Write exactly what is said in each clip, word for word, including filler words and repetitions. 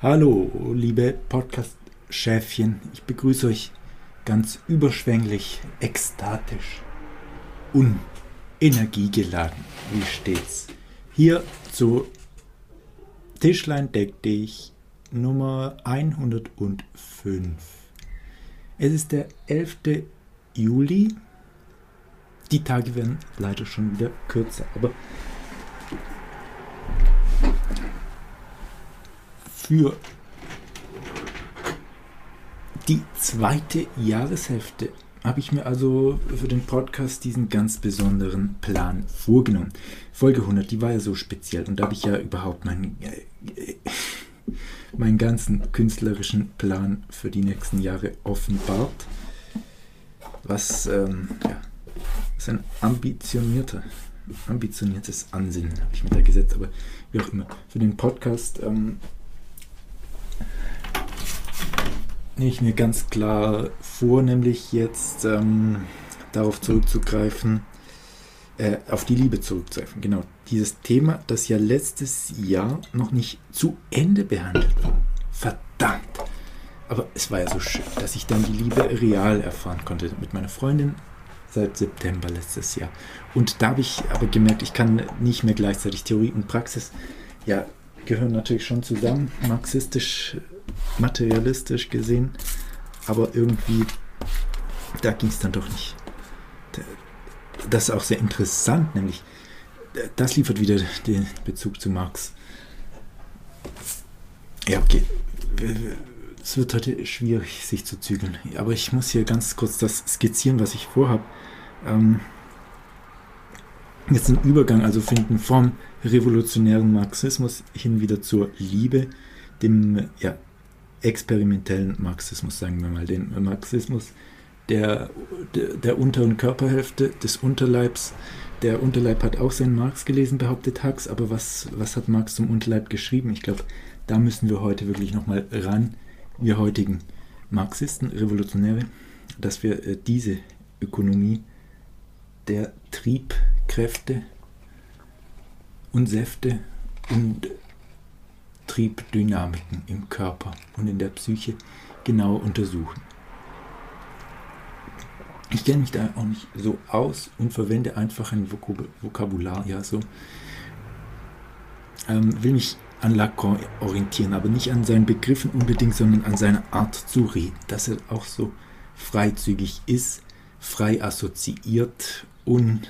Hallo, liebe Podcast-Schäfchen, ich begrüße euch ganz überschwänglich, ekstatisch und energiegeladen, wie stets. Hier zu Tischlein deck dich Nummer hundertfünf. Es ist der elfte Juli. Die Tage werden leider schon wieder kürzer, aber für die zweite Jahreshälfte habe ich mir also für den Podcast diesen ganz besonderen Plan vorgenommen. Folge hundert, die war ja so speziell und da habe ich ja überhaupt meinen, äh, meinen ganzen künstlerischen Plan für die nächsten Jahre offenbart. Was, ähm, ja, was ein ambitionierter, ambitioniertes Ansinnen habe ich mir da gesetzt, aber wie auch immer. Für den Podcast ähm, nehme ich mir ganz klar vor, nämlich jetzt ähm, darauf zurückzugreifen, äh, auf die Liebe zurückzugreifen. Genau, dieses Thema, das ja letztes Jahr noch nicht zu Ende behandelt war. Verdammt! Aber es war ja so schön, dass ich dann die Liebe real erfahren konnte mit meiner Freundin seit September letztes Jahr. Und da habe ich aber gemerkt, ich kann nicht mehr gleichzeitig Theorie und Praxis, ja, gehören natürlich schon zusammen, marxistisch, materialistisch gesehen, aber irgendwie, da ging es dann doch nicht. Das ist auch sehr interessant, nämlich, das liefert wieder den Bezug zu Marx. Ja, okay, es wird heute schwierig, sich zu zügeln, aber ich muss hier ganz kurz das skizzieren, was ich vorhabe. Ähm, jetzt einen Übergang also finden vom revolutionären Marxismus hin wieder zur Liebe, dem ja, experimentellen Marxismus, sagen wir mal, den Marxismus der, der, der unteren Körperhälfte, des Unterleibs. Der Unterleib hat auch seinen Marx gelesen, behauptet Hux, aber was, was hat Marx zum Unterleib geschrieben? Ich glaube, da müssen wir heute wirklich nochmal ran, wir heutigen Marxisten, Revolutionäre, dass wir äh, diese Ökonomie der Triebkräfte und Säfte und Triebdynamiken im Körper und in der Psyche genau untersuchen. Ich kenne mich da auch nicht so aus und verwende einfach ein Vokab- Vokabular, ja so. Ähm, will mich an Lacan orientieren, aber nicht an seinen Begriffen unbedingt, sondern an seiner Art zu reden, dass er auch so freizügig ist, frei assoziiert und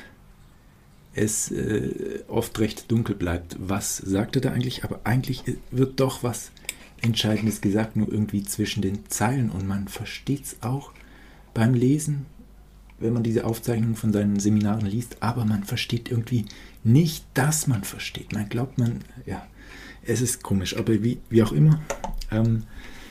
es äh, oft recht dunkel bleibt. Was sagt er da eigentlich? Aber eigentlich wird doch was Entscheidendes gesagt, nur irgendwie zwischen den Zeilen und man versteht es auch beim Lesen, wenn man diese Aufzeichnungen von seinen Seminaren liest, aber man versteht irgendwie nicht, dass man versteht. Man glaubt, man, ja, es ist komisch, aber wie, wie auch immer, ähm,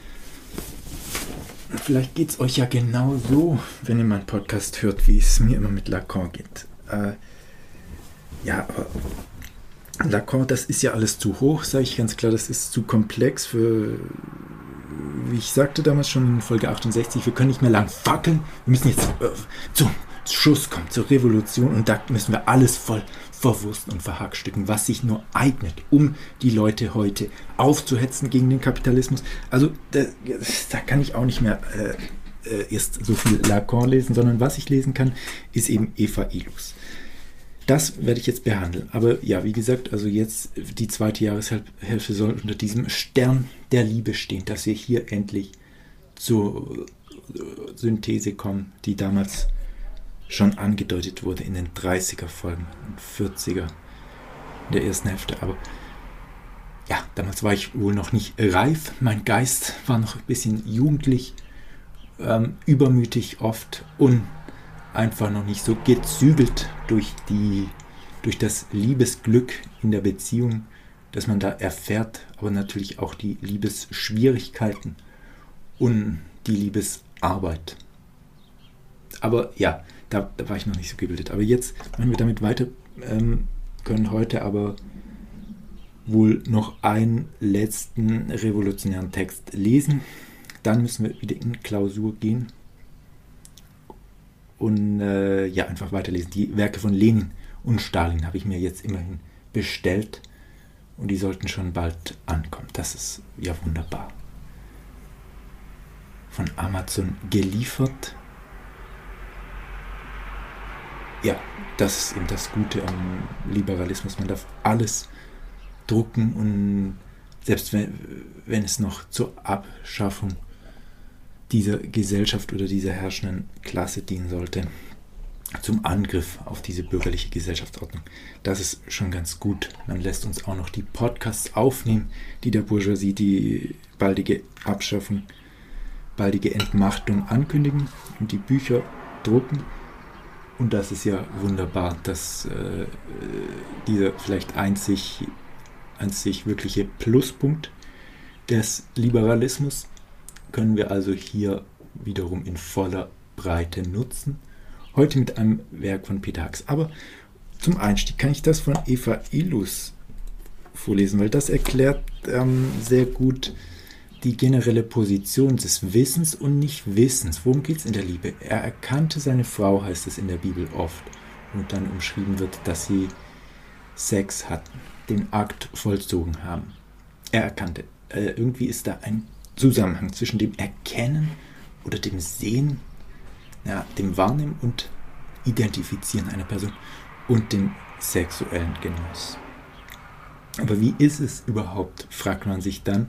vielleicht geht es euch ja genau so, wenn ihr meinen Podcast hört, wie es mir immer mit Lacan geht. Äh, Ja, aber Lacan, das ist ja alles zu hoch, sage ich ganz klar, das ist zu komplex für, wie ich sagte damals schon in Folge achtundsechzig, wir können nicht mehr lang fackeln, wir müssen jetzt äh, zum Schuss kommen, zur Revolution und da müssen wir alles voll verwursten und verhackstücken, was sich nur eignet, um die Leute heute aufzuhetzen gegen den Kapitalismus. Also da, da kann ich auch nicht mehr äh, äh, erst so viel Lacan lesen, sondern was ich lesen kann, ist eben Eva Illouz. Das werde ich jetzt behandeln. Aber ja, wie gesagt, also jetzt die zweite Jahreshälfte soll unter diesem Stern der Liebe stehen, dass wir hier endlich zur Synthese kommen, die damals schon angedeutet wurde in den dreißiger Folgen und vierziger in der ersten Hälfte. Aber ja, damals war ich wohl noch nicht reif. Mein Geist war noch ein bisschen jugendlich, ähm, übermütig oft und einfach noch nicht so gezügelt durch die, durch das Liebesglück in der Beziehung, das man da erfährt, aber natürlich auch die Liebesschwierigkeiten und die Liebesarbeit. Aber ja, da, da war ich noch nicht so gebildet. Aber jetzt machen wir damit weiter, ähm, können heute aber wohl noch einen letzten revolutionären Text lesen. Dann müssen wir wieder in Klausur gehen. Und äh, ja, einfach weiterlesen. Die Werke von Lenin und Stalin habe ich mir jetzt immerhin bestellt und die sollten schon bald ankommen. Das ist ja wunderbar. Von Amazon geliefert. Ja, das ist eben das Gute am Liberalismus. Man darf alles drucken und selbst wenn, wenn es noch zur Abschaffung dieser Gesellschaft oder dieser herrschenden Klasse dienen sollte, zum Angriff auf diese bürgerliche Gesellschaftsordnung. Das ist schon ganz gut. Man lässt uns auch noch die Podcasts aufnehmen, die der Bourgeoisie die baldige Abschaffung, baldige Entmachtung ankündigen und die Bücher drucken. Und das ist ja wunderbar, dass äh, dieser vielleicht einzig, einzig wirkliche Pluspunkt des Liberalismus können wir also hier wiederum in voller Breite nutzen. Heute mit einem Werk von Peter Hacks. Aber zum Einstieg kann ich das von Eva Illouz vorlesen, weil das erklärt ähm, sehr gut die generelle Position des Wissens und Nichtwissens. Worum geht es in der Liebe? Er erkannte seine Frau, heißt es in der Bibel oft, und dann umschrieben wird, dass sie Sex hatten, den Akt vollzogen haben. Er erkannte. Äh, irgendwie ist da ein Zusammenhang zwischen dem Erkennen oder dem Sehen, ja, dem Wahrnehmen und Identifizieren einer Person und dem sexuellen Genuss. Aber wie ist es überhaupt, fragt man sich dann,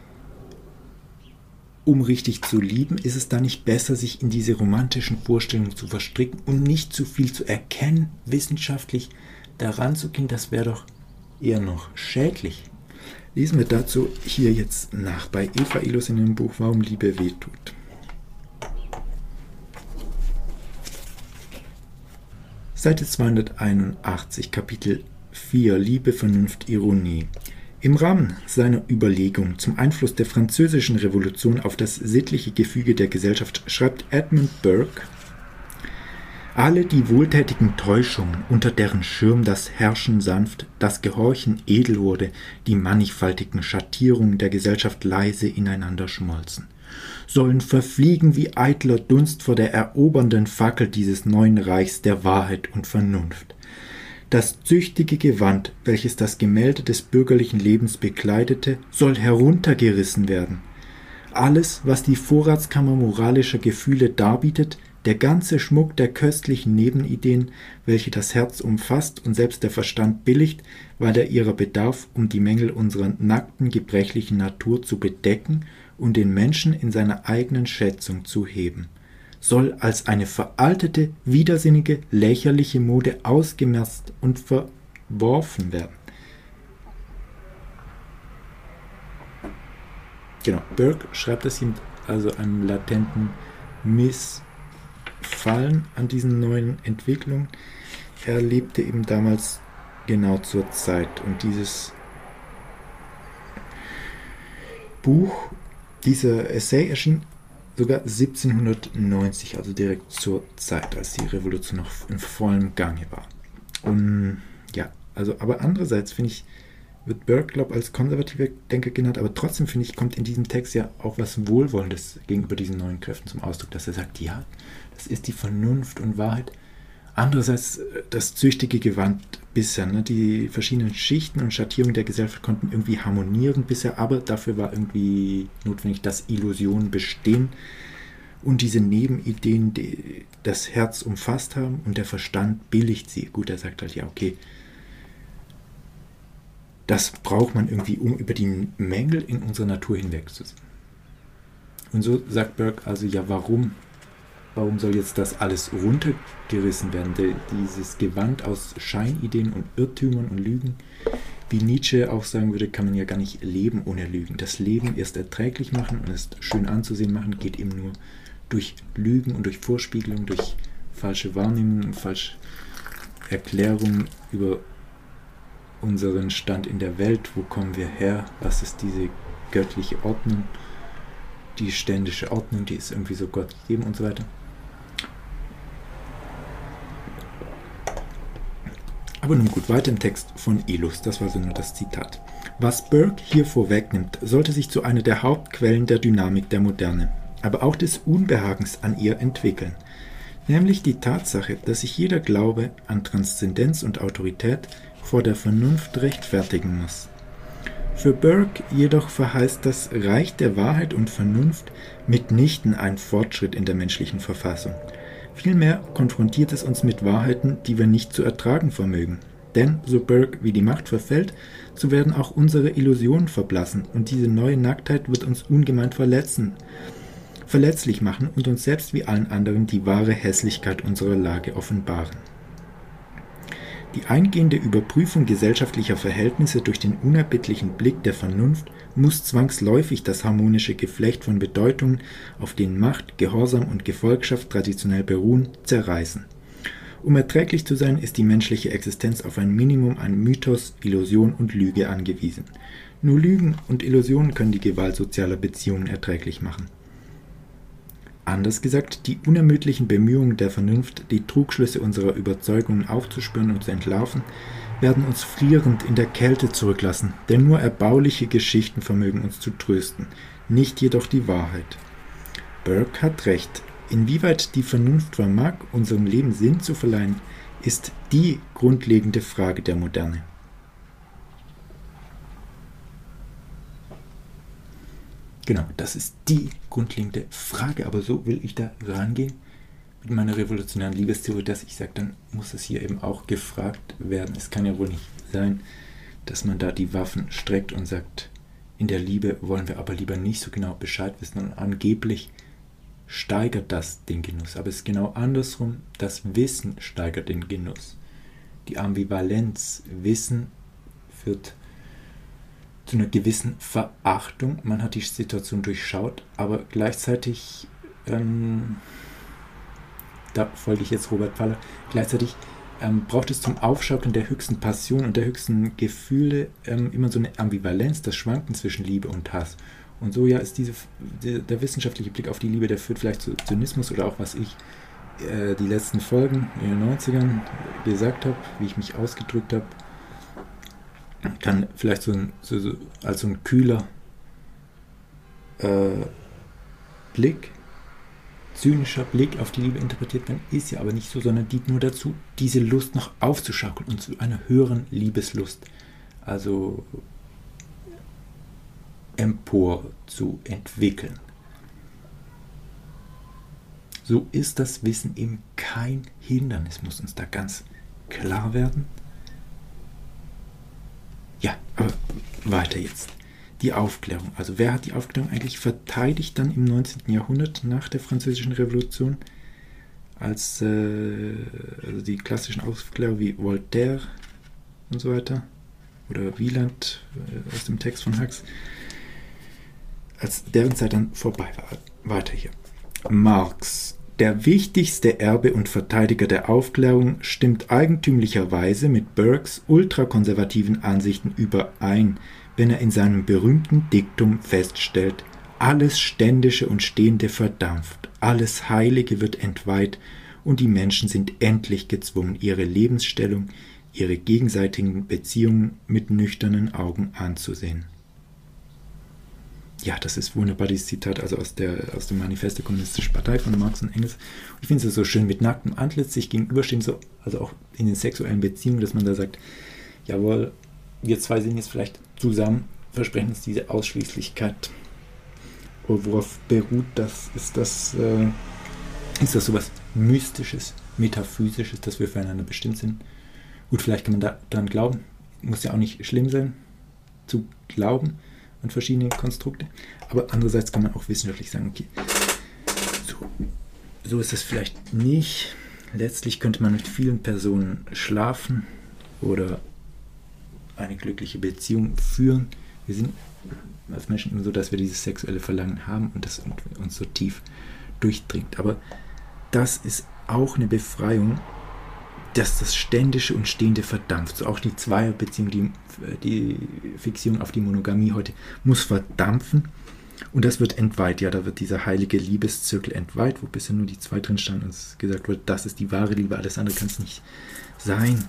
um richtig zu lieben, ist es dann nicht besser, sich in diese romantischen Vorstellungen zu verstricken und nicht zu viel zu erkennen, wissenschaftlich daran zu gehen? Das wäre doch eher noch schädlich. Lesen wir dazu hier jetzt nach bei Eva Illouz in dem Buch Warum Liebe wehtut. Seite zweihunderteinundachtzig, Kapitel vier, Liebe, Vernunft, Ironie. Im Rahmen seiner Überlegungen zum Einfluss der Französischen Revolution auf das sittliche Gefüge der Gesellschaft schreibt Edmund Burke: Alle die wohltätigen Täuschungen, unter deren Schirm das Herrschen sanft, das Gehorchen edel wurde, die mannigfaltigen Schattierungen der Gesellschaft leise ineinander schmolzen, sollen verfliegen wie eitler Dunst vor der erobernden Fackel dieses neuen Reichs der Wahrheit und Vernunft. Das züchtige Gewand, welches das Gemälde des bürgerlichen Lebens bekleidete, soll heruntergerissen werden. Alles, was die Vorratskammer moralischer Gefühle darbietet, der ganze Schmuck der köstlichen Nebenideen, welche das Herz umfasst und selbst der Verstand billigt, weil er ihrer bedarf, um die Mängel unserer nackten, gebrechlichen Natur zu bedecken und den Menschen in seiner eigenen Schätzung zu heben, soll als eine veraltete, widersinnige, lächerliche Mode ausgemerzt und verworfen werden. Genau, Burke schreibt das hier mit also einem latenten Missfallen an diesen neuen Entwicklungen. Er lebte eben damals genau zur Zeit und dieses Buch, dieser Essay erschien sogar siebzehnhundertneunzig, also direkt zur Zeit, als die Revolution noch in vollem Gange war. Und ja, also, aber andererseits finde ich, wird Burke, glaube ich, als konservativer Denker genannt, aber trotzdem finde ich, kommt in diesem Text ja auch was Wohlwollendes gegenüber diesen neuen Kräften zum Ausdruck, dass er sagt, ja, das ist die Vernunft und Wahrheit. Andererseits das züchtige Gewand bisher, ne, die verschiedenen Schichten und Schattierungen der Gesellschaft konnten irgendwie harmonieren bisher, aber dafür war irgendwie notwendig, dass Illusionen bestehen und diese Nebenideen, die das Herz umfasst haben und der Verstand billigt sie. Gut, er sagt halt, ja, okay, das braucht man irgendwie, um über die Mängel in unserer Natur hinwegzusehen. Und so sagt Burke also, ja, warum? Warum soll jetzt das alles runtergerissen werden? De, dieses Gewand aus Scheinideen und Irrtümern und Lügen, wie Nietzsche auch sagen würde, kann man ja gar nicht leben ohne Lügen. Das Leben erst erträglich machen und es schön anzusehen machen, geht eben nur durch Lügen und durch Vorspiegelung, durch falsche Wahrnehmungen und falsche Erklärungen über unseren Stand in der Welt. Wo kommen wir her? Was ist diese göttliche Ordnung? Die ständische Ordnung, die ist irgendwie so Gott gegeben und so weiter. Aber nun gut, weiter im Text von Illouz, das war so nur das Zitat. Was Burke hier vorwegnimmt, sollte sich zu einer der Hauptquellen der Dynamik der Moderne, aber auch des Unbehagens an ihr entwickeln, nämlich die Tatsache, dass sich jeder Glaube an Transzendenz und Autorität vor der Vernunft rechtfertigen muss. Für Burke jedoch verheißt das Reich der Wahrheit und Vernunft mitnichten einen Fortschritt in der menschlichen Verfassung. Vielmehr konfrontiert es uns mit Wahrheiten, die wir nicht zu ertragen vermögen. Denn, so Burke, wie die Macht verfällt, so werden auch unsere Illusionen verblassen und diese neue Nacktheit wird uns ungemein verletzen, verletzlich machen und uns selbst wie allen anderen die wahre Hässlichkeit unserer Lage offenbaren. Die eingehende Überprüfung gesellschaftlicher Verhältnisse durch den unerbittlichen Blick der Vernunft muss zwangsläufig das harmonische Geflecht von Bedeutungen, auf denen Macht, Gehorsam und Gefolgschaft traditionell beruhen, zerreißen. Um erträglich zu sein, ist die menschliche Existenz auf ein Minimum an Mythos, Illusion und Lüge angewiesen. Nur Lügen und Illusionen können die Gewalt sozialer Beziehungen erträglich machen. Anders gesagt, die unermüdlichen Bemühungen der Vernunft, die Trugschlüsse unserer Überzeugungen aufzuspüren und zu entlarven, werden uns frierend in der Kälte zurücklassen, denn nur erbauliche Geschichten vermögen uns zu trösten, nicht jedoch die Wahrheit. Burke hat recht. Inwieweit die Vernunft vermag, unserem Leben Sinn zu verleihen, ist die grundlegende Frage der Moderne. Genau, das ist die grundlegende Frage, aber so will ich da rangehen mit meiner revolutionären Liebestheorie, dass ich sage, dann muss es hier eben auch gefragt werden. Es kann ja wohl nicht sein, dass man da die Waffen streckt und sagt, in der Liebe wollen wir aber lieber nicht so genau Bescheid wissen und angeblich steigert das den Genuss. Aber es ist genau andersrum, das Wissen steigert den Genuss. Die Ambivalenz, Wissen führt zu einer gewissen Verachtung. Man hat die Situation durchschaut, aber gleichzeitig, ähm, da folge ich jetzt Robert Pfaller, gleichzeitig ähm, braucht es zum Aufschaukeln der höchsten Passion und der höchsten Gefühle ähm, immer so eine Ambivalenz, das Schwanken zwischen Liebe und Hass. Und so ja ist diese, der, der wissenschaftliche Blick auf die Liebe, der führt vielleicht zu Zynismus oder auch was ich äh, die letzten Folgen in den neunzigern gesagt habe, wie ich mich ausgedrückt habe, kann vielleicht so, ein, so, so als so ein kühler äh, Blick, zynischer Blick auf die Liebe interpretiert werden, ist ja aber nicht so, sondern dient nur dazu, diese Lust noch aufzuschaukeln und zu einer höheren Liebeslust, also empor zu entwickeln. So ist das Wissen eben kein Hindernis, muss uns da ganz klar werden. Ja, aber weiter jetzt. Die Aufklärung. Also wer hat die Aufklärung eigentlich verteidigt dann im neunzehnten Jahrhundert nach der Französischen Revolution? Als äh, also die klassischen Aufklärer wie Voltaire und so weiter oder Wieland äh, aus dem Text von Hux, als deren Zeit dann vorbei war. Weiter hier. Marx. Der wichtigste Erbe und Verteidiger der Aufklärung stimmt eigentümlicherweise mit Burkes ultrakonservativen Ansichten überein, wenn er in seinem berühmten Diktum feststellt, alles Ständische und Stehende verdampft, alles Heilige wird entweiht und die Menschen sind endlich gezwungen, ihre Lebensstellung, ihre gegenseitigen Beziehungen mit nüchternen Augen anzusehen. Ja, das ist wunderbar, dieses Zitat, also aus, der, aus dem Manifest der Kommunistischen Partei von Marx und Engels. Ich finde es so schön, mit nacktem Antlitz sich gegenüberstehen, so, also auch in den sexuellen Beziehungen, dass man da sagt, jawohl, wir zwei sind jetzt vielleicht zusammen, versprechen uns diese Ausschließlichkeit. Worauf beruht das? Ist das, äh, ist das sowas Mystisches, Metaphysisches, dass wir füreinander bestimmt sind? Gut, vielleicht kann man da dran glauben, muss ja auch nicht schlimm sein, zu glauben an verschiedene Konstrukte, aber andererseits kann man auch wissenschaftlich sagen, okay, so, so ist es vielleicht nicht. Letztlich könnte man mit vielen Personen schlafen oder eine glückliche Beziehung führen. Wir sind als Menschen immer so, dass wir dieses sexuelle Verlangen haben und das uns so tief durchdringt. Aber das ist auch eine Befreiung, dass das Ständische und Stehende verdampft. So auch die Zweierbeziehung, die, die Fixierung auf die Monogamie heute muss verdampfen und das wird entweiht. Ja, da wird dieser heilige Liebeszirkel entweiht, wo bisher nur die zwei drin standen und es gesagt wird, das ist die wahre Liebe, alles andere kann es nicht sein.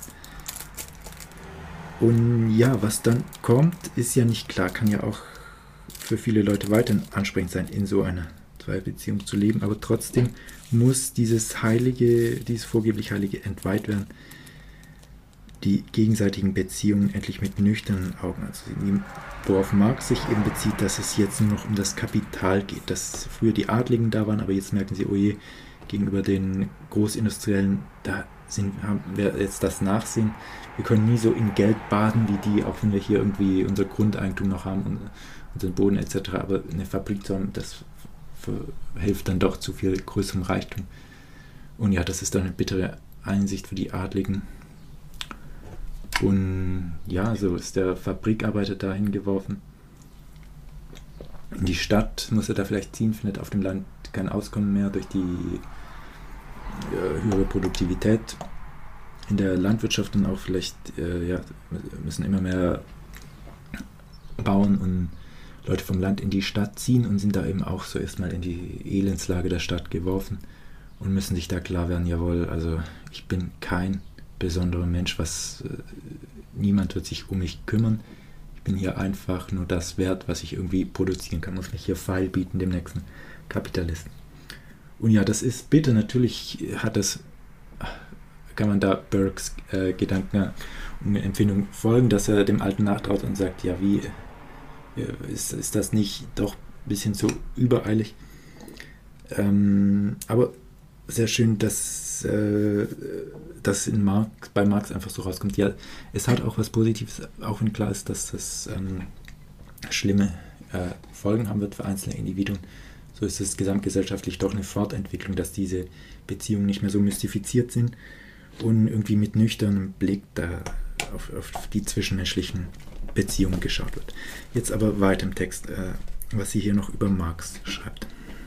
Und ja, was dann kommt, ist ja nicht klar, kann ja auch für viele Leute weiterhin ansprechend sein, in so einer Zweierbeziehung zu leben, aber trotzdem muss dieses Heilige, dieses vorgeblich Heilige entweiht werden. die gegenseitigen Beziehungen endlich mit nüchternen Augen anzusehen. Worauf Marx sich eben bezieht, dass es jetzt nur noch um das Kapital geht, dass früher die Adligen da waren, aber jetzt merken sie, oh je, gegenüber den Großindustriellen, da sind, haben wir jetzt das Nachsehen. Wir können nie so in Geld baden wie die, auch wenn wir hier irgendwie unser Grundeigentum noch haben und unseren Boden et cetera. Aber eine Fabrik zu haben, das hilft dann doch zu viel größerem Reichtum. Und ja, das ist dann eine bittere Einsicht für die Adligen. Und ja, so ist der Fabrikarbeiter dahin geworfen. In die Stadt muss er da vielleicht ziehen, findet auf dem Land kein Auskommen mehr durch die äh, höhere Produktivität. In der Landwirtschaft dann auch vielleicht, äh, ja, müssen immer mehr Bauern und Leute vom Land in die Stadt ziehen und sind da eben auch so erstmal in die Elendslage der Stadt geworfen und müssen sich da klar werden, jawohl, also ich bin kein besonderer Mensch, was äh, niemand wird sich um mich kümmern. Ich bin hier einfach nur das wert, was ich irgendwie produzieren kann, muss mich hier feil bieten dem nächsten Kapitalisten. Und ja, das ist bitter, natürlich hat das, kann man da Burkes äh, Gedanken und Empfindung folgen, dass er dem Alten nachtraut und sagt, ja, wie ist, ist das nicht doch ein bisschen zu übereilig? Ähm, aber sehr schön, dass äh, das in Marx, bei Marx einfach so rauskommt. Ja, es hat auch was Positives, auch wenn klar ist, dass das ähm, schlimme äh, Folgen haben wird für einzelne Individuen. So ist es gesamtgesellschaftlich doch eine Fortentwicklung, dass diese Beziehungen nicht mehr so mystifiziert sind und irgendwie mit nüchternem Blick da auf, auf die zwischenmenschlichen Beziehungen geschaut wird. Jetzt aber weiter im Text, äh, was sie hier noch über Marx schreibt.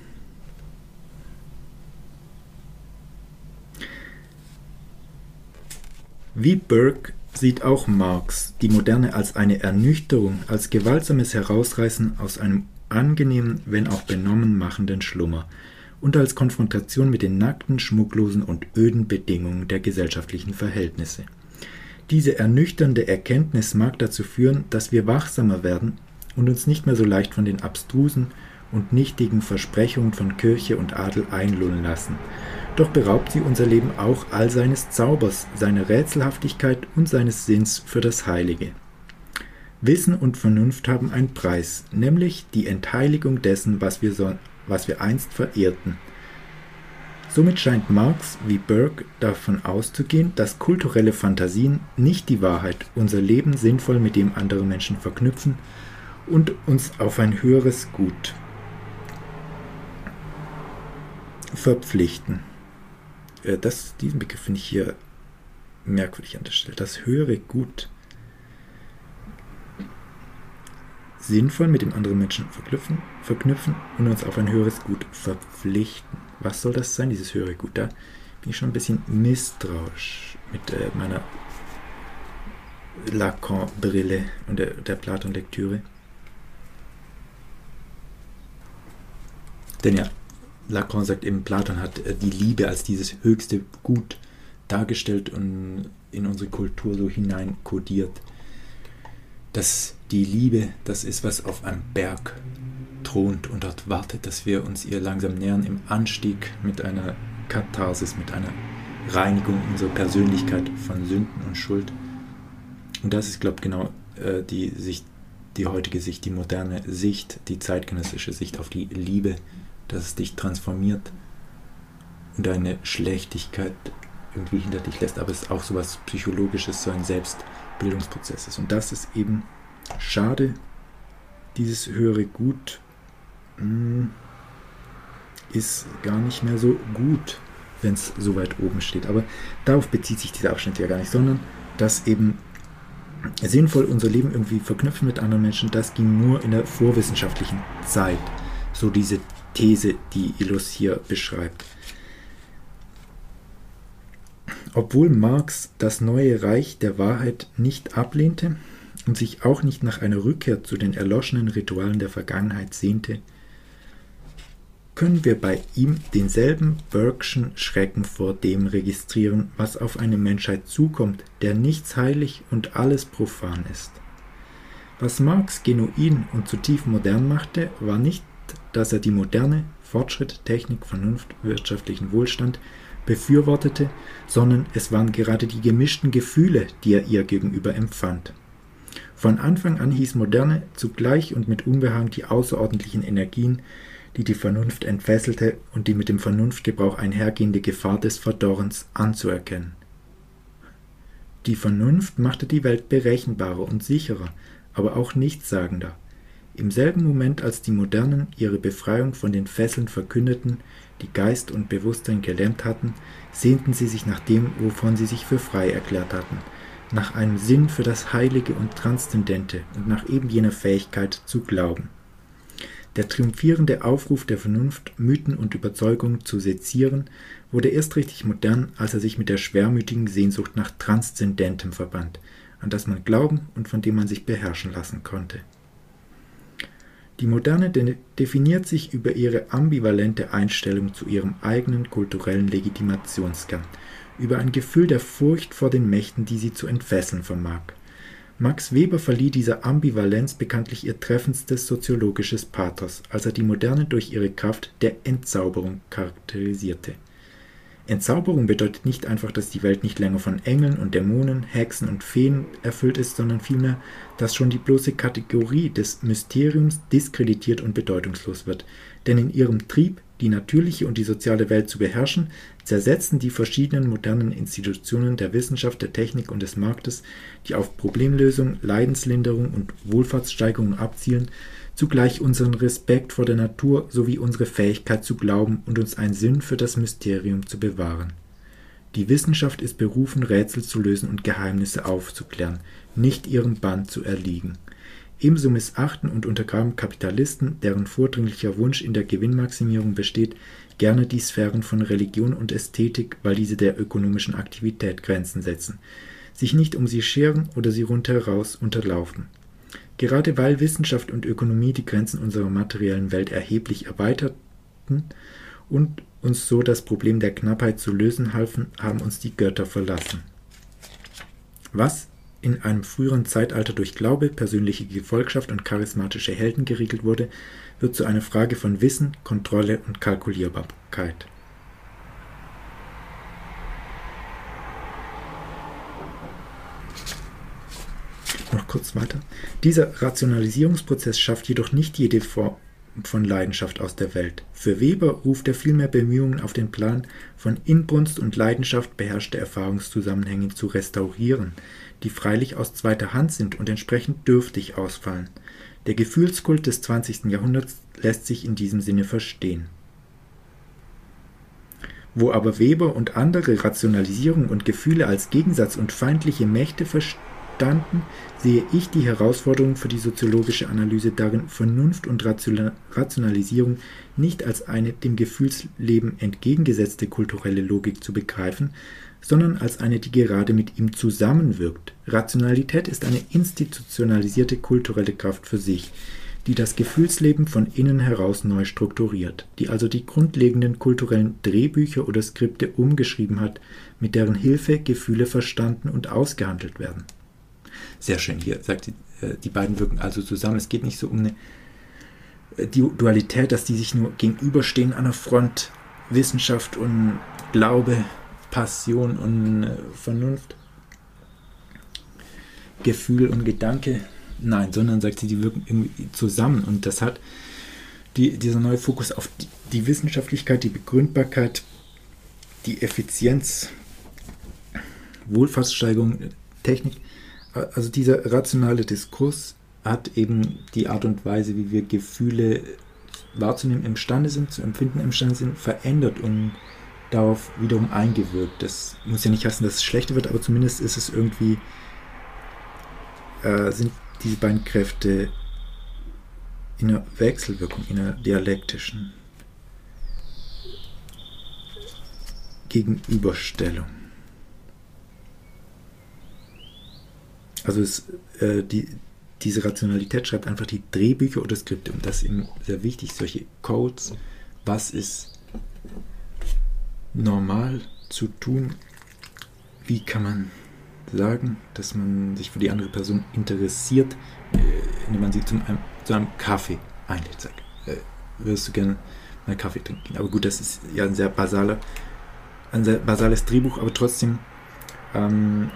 Wie Burke sieht auch Marx die Moderne als eine Ernüchterung, als gewaltsames Herausreißen aus einem angenehmen, wenn auch benommen machenden Schlummer und als Konfrontation mit den nackten, schmucklosen und öden Bedingungen der gesellschaftlichen Verhältnisse. Diese ernüchternde Erkenntnis mag dazu führen, dass wir wachsamer werden und uns nicht mehr so leicht von den abstrusen und nichtigen Versprechungen von Kirche und Adel einlullen lassen. Doch beraubt sie unser Leben auch all seines Zaubers, seiner Rätselhaftigkeit und seines Sinns für das Heilige. Wissen und Vernunft haben einen Preis, nämlich die Entheiligung dessen, was wir, so, was wir einst verehrten. Somit scheint Marx wie Burke davon auszugehen, dass kulturelle Fantasien nicht die Wahrheit, unser Leben sinnvoll mit dem anderer Menschen verknüpfen und uns auf ein höheres Gut verpflichten. Das, diesen Begriff finde ich hier merkwürdig an der Stelle. Das höhere Gut sinnvoll mit dem anderen Menschen verknüpfen, verknüpfen und uns auf ein höheres Gut verpflichten. Was soll das sein, dieses höhere Gut? Da bin ich schon ein bisschen misstrauisch mit äh, meiner Lacan-Brille und der, der Platon-Lektüre. Denn ja, Lacan sagt eben, Platon hat äh, die Liebe als dieses höchste Gut dargestellt und in unsere Kultur so hinein kodiert. Dass die Liebe, das ist, was auf einem Berg thront und dort wartet, dass wir uns ihr langsam nähern im Anstieg mit einer Katharsis, mit einer Reinigung unserer Persönlichkeit von Sünden und Schuld. Und das ist, glaube ich, genau äh, die Sicht, die heutige Sicht, die moderne Sicht, die zeitgenössische Sicht auf die Liebe, dass es dich transformiert und deine Schlechtigkeit irgendwie hinter dich lässt, aber es ist auch so was Psychologisches, so ein Selbstbildungsprozess ist. Und das ist eben schade, dieses höhere Gut mh, ist gar nicht mehr so gut, wenn es so weit oben steht. Aber darauf bezieht sich dieser Abschnitt ja gar nicht, sondern dass eben sinnvoll unser Leben irgendwie verknüpfen mit anderen Menschen, das ging nur in der vorwissenschaftlichen Zeit. So diese These, die Illus hier beschreibt. Obwohl Marx das neue Reich der Wahrheit nicht ablehnte und sich auch nicht nach einer Rückkehr zu den erloschenen Ritualen der Vergangenheit sehnte, können wir bei ihm denselben Burke'schen Schrecken vor dem registrieren, was auf eine Menschheit zukommt, der nichts heilig und alles profan ist. Was Marx genuin und zutiefst modern machte, war nicht, dass er die Moderne, Fortschritt, Technik, Vernunft, wirtschaftlichen Wohlstand befürwortete, sondern es waren gerade die gemischten Gefühle, die er ihr gegenüber empfand. Von Anfang an hieß Moderne zugleich und mit Unbehagen die außerordentlichen Energien, die die Vernunft entfesselte und die mit dem Vernunftgebrauch einhergehende Gefahr des Verdorrens anzuerkennen. Die Vernunft machte die Welt berechenbarer und sicherer, aber auch nichtssagender. Im selben Moment, als die Modernen ihre Befreiung von den Fesseln verkündeten, die Geist und Bewusstsein gelähmt hatten, sehnten sie sich nach dem, wovon sie sich für frei erklärt hatten, nach einem Sinn für das Heilige und Transzendente und nach eben jener Fähigkeit zu glauben. Der triumphierende Aufruf der Vernunft, Mythen und Überzeugungen zu sezieren, wurde erst richtig modern, als er sich mit der schwermütigen Sehnsucht nach Transzendentem verband, an das man glauben und von dem man sich beherrschen lassen konnte. Die Moderne de- definiert sich über ihre ambivalente Einstellung zu ihrem eigenen kulturellen Legitimationskern, über ein Gefühl der Furcht vor den Mächten, die sie zu entfesseln vermag. Max Weber verlieh dieser Ambivalenz bekanntlich ihr treffendstes soziologisches Pathos, als er die Moderne durch ihre Kraft der Entzauberung charakterisierte. Entzauberung bedeutet nicht einfach, dass die Welt nicht länger von Engeln und Dämonen, Hexen und Feen erfüllt ist, sondern vielmehr, dass schon die bloße Kategorie des Mysteriums diskreditiert und bedeutungslos wird. Denn in ihrem Trieb, die natürliche und die soziale Welt zu beherrschen, zersetzen die verschiedenen modernen Institutionen der Wissenschaft, der Technik und des Marktes, die auf Problemlösung, Leidenslinderung und Wohlfahrtssteigerung abzielen, zugleich unseren Respekt vor der Natur sowie unsere Fähigkeit zu glauben und uns einen Sinn für das Mysterium zu bewahren. Die Wissenschaft ist berufen, Rätsel zu lösen und Geheimnisse aufzuklären, nicht ihrem Bann zu erliegen. Ebenso missachten und untergraben Kapitalisten, deren vordringlicher Wunsch in der Gewinnmaximierung besteht, gerne die Sphären von Religion und Ästhetik, weil diese der ökonomischen Aktivität Grenzen setzen, sich nicht um sie scheren oder sie rundheraus unterlaufen. Gerade weil Wissenschaft und Ökonomie die Grenzen unserer materiellen Welt erheblich erweiterten und uns so das Problem der Knappheit zu lösen halfen, haben uns die Götter verlassen. Was in einem früheren Zeitalter durch Glaube, persönliche Gefolgschaft und charismatische Helden geregelt wurde, wird zu einer Frage von Wissen, Kontrolle und Kalkulierbarkeit. Noch kurz weiter. Dieser Rationalisierungsprozess schafft jedoch nicht jede Form von Leidenschaft aus der Welt. Für Weber ruft er vielmehr Bemühungen auf den Plan, von Inbrunst und Leidenschaft beherrschte Erfahrungszusammenhänge zu restaurieren, die freilich aus zweiter Hand sind und entsprechend dürftig ausfallen. Der Gefühlskult des zwanzigsten Jahrhunderts lässt sich in diesem Sinne verstehen. Wo aber Weber und andere Rationalisierung und Gefühle als Gegensatz und feindliche Mächte verstanden, sehe ich die Herausforderung für die soziologische Analyse darin, Vernunft und Rationalisierung nicht als eine dem Gefühlsleben entgegengesetzte kulturelle Logik zu begreifen, sondern als eine, die gerade mit ihm zusammenwirkt. Rationalität ist eine institutionalisierte kulturelle Kraft für sich, die das Gefühlsleben von innen heraus neu strukturiert, die also die grundlegenden kulturellen Drehbücher oder Skripte umgeschrieben hat, mit deren Hilfe Gefühle verstanden und ausgehandelt werden. Sehr schön, hier sagt sie, die beiden wirken also zusammen. Es geht nicht so um eine die Dualität, dass die sich nur gegenüberstehen an der Front, Wissenschaft und Glaube, Passion und Vernunft, Gefühl und Gedanke. Nein, sondern sagt sie, die wirken irgendwie zusammen. Und das hat die, dieser neue Fokus auf die, die Wissenschaftlichkeit, die Begründbarkeit, die Effizienz, Wohlfahrtssteigerung, Technik. Also dieser rationale Diskurs hat eben die Art und Weise, wie wir Gefühle wahrzunehmen imstande sind, zu empfinden imstande sind, verändert und darauf wiederum eingewirkt. Das muss ja nicht heißen, dass es schlechter wird, aber zumindest ist es irgendwie, äh, sind diese beiden Kräfte in einer Wechselwirkung, in einer dialektischen Gegenüberstellung. Also es, äh, die, diese Rationalität schreibt einfach die Drehbücher oder Skripte, und das ist eben sehr wichtig, solche Codes, was ist normal zu tun, wie kann man sagen, dass man sich für die andere Person interessiert, äh, indem man sie zum, einem, zu einem Kaffee einlädt. Sagt, äh, würdest du gerne mal Kaffee trinken? Aber gut, das ist ja ein sehr basaler ein sehr basales Drehbuch, aber trotzdem ähm,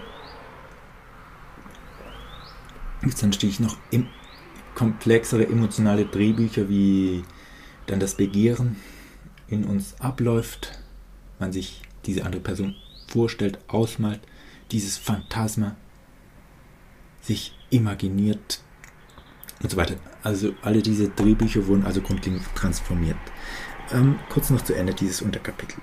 gibt es dann natürlich noch im, komplexere emotionale Drehbücher, wie dann das Begehren in uns abläuft, man sich diese andere Person vorstellt, ausmalt, dieses Phantasma sich imaginiert und so weiter. Also alle diese Drehbücher wurden also grundlegend transformiert. Ähm, kurz noch zu Ende dieses Unterkapitel.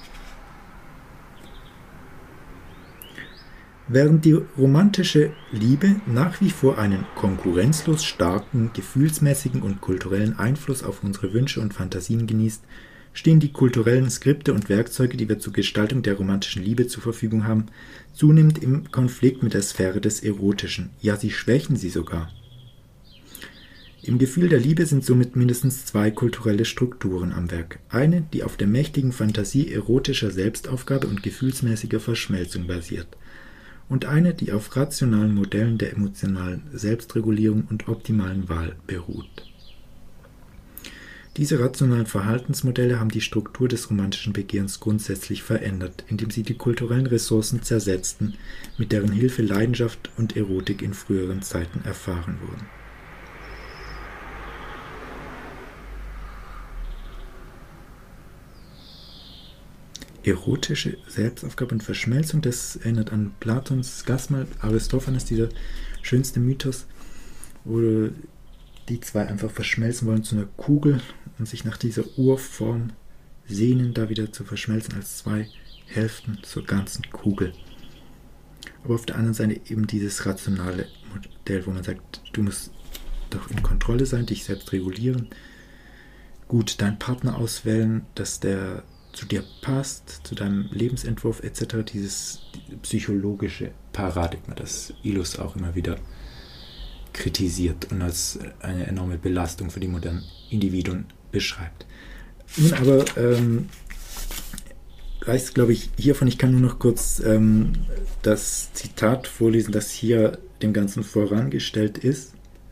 Während die romantische Liebe nach wie vor einen konkurrenzlos starken, gefühlsmäßigen und kulturellen Einfluss auf unsere Wünsche und Fantasien genießt, stehen die kulturellen Skripte und Werkzeuge, die wir zur Gestaltung der romantischen Liebe zur Verfügung haben, zunehmend im Konflikt mit der Sphäre des Erotischen. Ja, sie schwächen sie sogar. Im Gefühl der Liebe sind somit mindestens zwei kulturelle Strukturen am Werk. Eine, die auf der mächtigen Fantasie erotischer Selbstaufgabe und gefühlsmäßiger Verschmelzung basiert. Und eine, die auf rationalen Modellen der emotionalen Selbstregulierung und optimalen Wahl beruht. Diese rationalen Verhaltensmodelle haben die Struktur des romantischen Begehrens grundsätzlich verändert, indem sie die kulturellen Ressourcen zersetzten, mit deren Hilfe Leidenschaft und Erotik in früheren Zeiten erfahren wurden. Erotische Selbstaufgabe und Verschmelzung, das erinnert an Platons Gasmal, Aristophanes, dieser schönste Mythos, wo die zwei einfach verschmelzen wollen zu einer Kugel und sich nach dieser Urform sehnen, da wieder zu verschmelzen als zwei Hälften zur ganzen Kugel. Aber auf der anderen Seite eben dieses rationale Modell, wo man sagt, du musst doch in Kontrolle sein, dich selbst regulieren, gut deinen Partner auswählen, dass der zu dir passt, zu deinem Lebensentwurf et cetera. Dieses psychologische Paradigma, das Illus auch immer wieder kritisiert und als eine enorme Belastung für die modernen Individuen beschreibt. Nun aber ähm, reicht es, glaube ich, hiervon. Ich kann nur noch kurz ähm, das Zitat vorlesen, das hier dem Ganzen vorangestellt ist.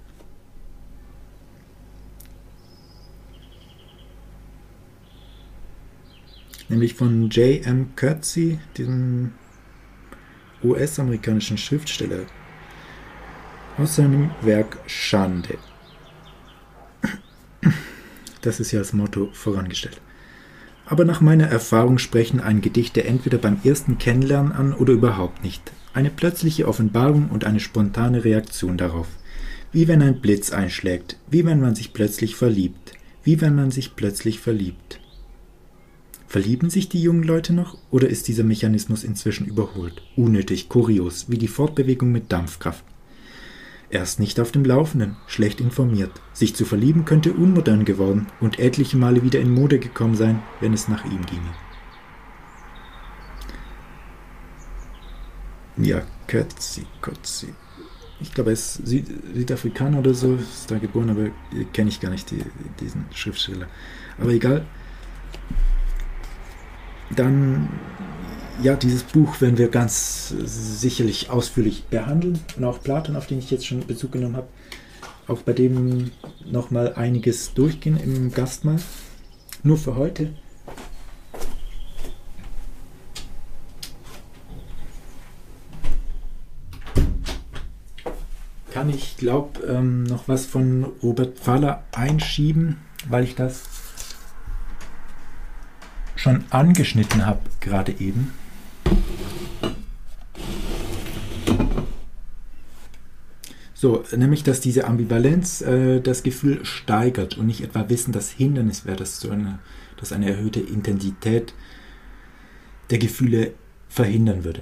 Nämlich von J M Coetzee, diesem U S-amerikanischen Schriftsteller, aus seinem Werk Schande. Das ist ja als Motto vorangestellt. Aber nach meiner Erfahrung sprechen ein Gedichte entweder beim ersten Kennenlernen an oder überhaupt nicht. Eine plötzliche Offenbarung und eine spontane Reaktion darauf. Wie wenn ein Blitz einschlägt, wie wenn man sich plötzlich verliebt, wie wenn man sich plötzlich verliebt. Verlieben sich die jungen Leute noch, oder ist dieser Mechanismus inzwischen überholt, unnötig, kurios, wie die Fortbewegung mit Dampfkraft? Er ist nicht auf dem Laufenden, schlecht informiert. Sich zu verlieben könnte unmodern geworden und etliche Male wieder in Mode gekommen sein, wenn es nach ihm ginge. Ja, Coetzee, Coetzee. Ich glaube, er ist Süd Südafrikaner oder so, ist da geboren, aber kenne ich gar nicht, die, diesen Schriftsteller. Aber egal. Dann, ja, dieses Buch werden wir ganz sicherlich ausführlich behandeln. Und auch Platon, auf den ich jetzt schon Bezug genommen habe, auch bei dem nochmal einiges durchgehen im Gastmahl. Nur für heute. Kann ich, glaube ähm, noch was von Robert Pfaller einschieben, weil ich das schon angeschnitten habe, gerade eben. So, nämlich, dass diese Ambivalenz äh, das Gefühl steigert und nicht etwa Wissen das Hindernis wäre, dass so eine, dass eine erhöhte Intensität der Gefühle verhindern würde.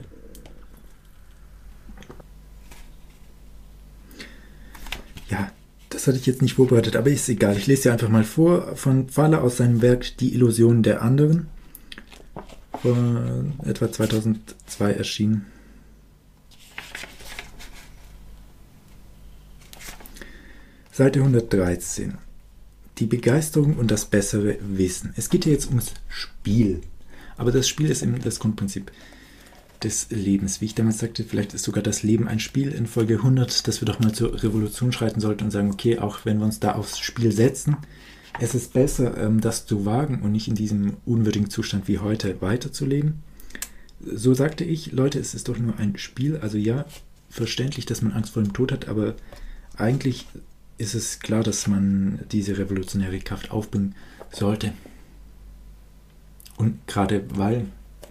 Ja, das hatte ich jetzt nicht vorbereitet, aber ist egal. Ich lese ja einfach mal vor von Pfaller aus seinem Werk Die Illusionen der anderen, vor etwa zweitausendzwei erschienen. Seite hundertdreizehn. Die Begeisterung und das bessere Wissen. Es geht hier jetzt ums Spiel, aber das Spiel ist eben das Grundprinzip. des Lebens. Wie ich damals sagte, vielleicht ist sogar das Leben ein Spiel in Folge hundert, dass wir doch mal zur Revolution schreiten sollten und sagen, okay, auch wenn wir uns da aufs Spiel setzen, es ist besser, ähm, das zu wagen und nicht in diesem unwürdigen Zustand wie heute weiterzuleben. So sagte ich, Leute, es ist doch nur ein Spiel. Also ja, verständlich, dass man Angst vor dem Tod hat, aber eigentlich ist es klar, dass man diese revolutionäre Kraft aufbringen sollte. Und gerade weil...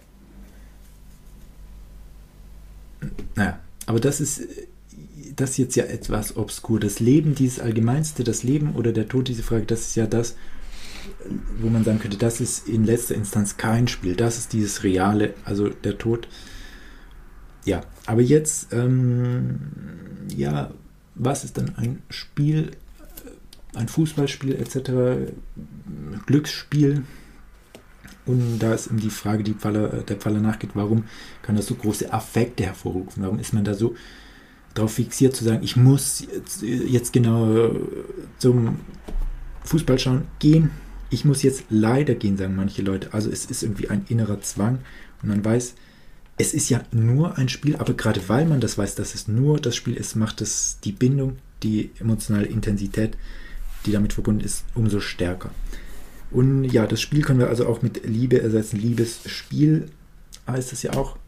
Naja, aber das ist das ist jetzt ja etwas obskur. Das Leben, dieses Allgemeinste, das Leben oder der Tod, diese Frage, das ist ja das, wo man sagen könnte, das ist in letzter Instanz kein Spiel. Das ist dieses Reale, also der Tod. Ja, aber jetzt, ähm, ja, was ist dann ein Spiel, ein Fußballspiel et cetera, Glücksspiel? Und da ist eben die Frage, die Pfaller, der Pfaller nachgeht, warum kann das so große Affekte hervorrufen? Warum ist man da so darauf fixiert zu sagen, ich muss jetzt, jetzt genau zum Fußballschauen gehen, ich muss jetzt leider gehen, sagen manche Leute. Also es ist irgendwie ein innerer Zwang und man weiß, es ist ja nur ein Spiel, aber gerade weil man das weiß, dass es nur das Spiel ist, macht es die Bindung, die emotionale Intensität, die damit verbunden ist, umso stärker. Und ja, das Spiel können wir also auch mit Liebe ersetzen. Liebesspiel heißt es ja auch.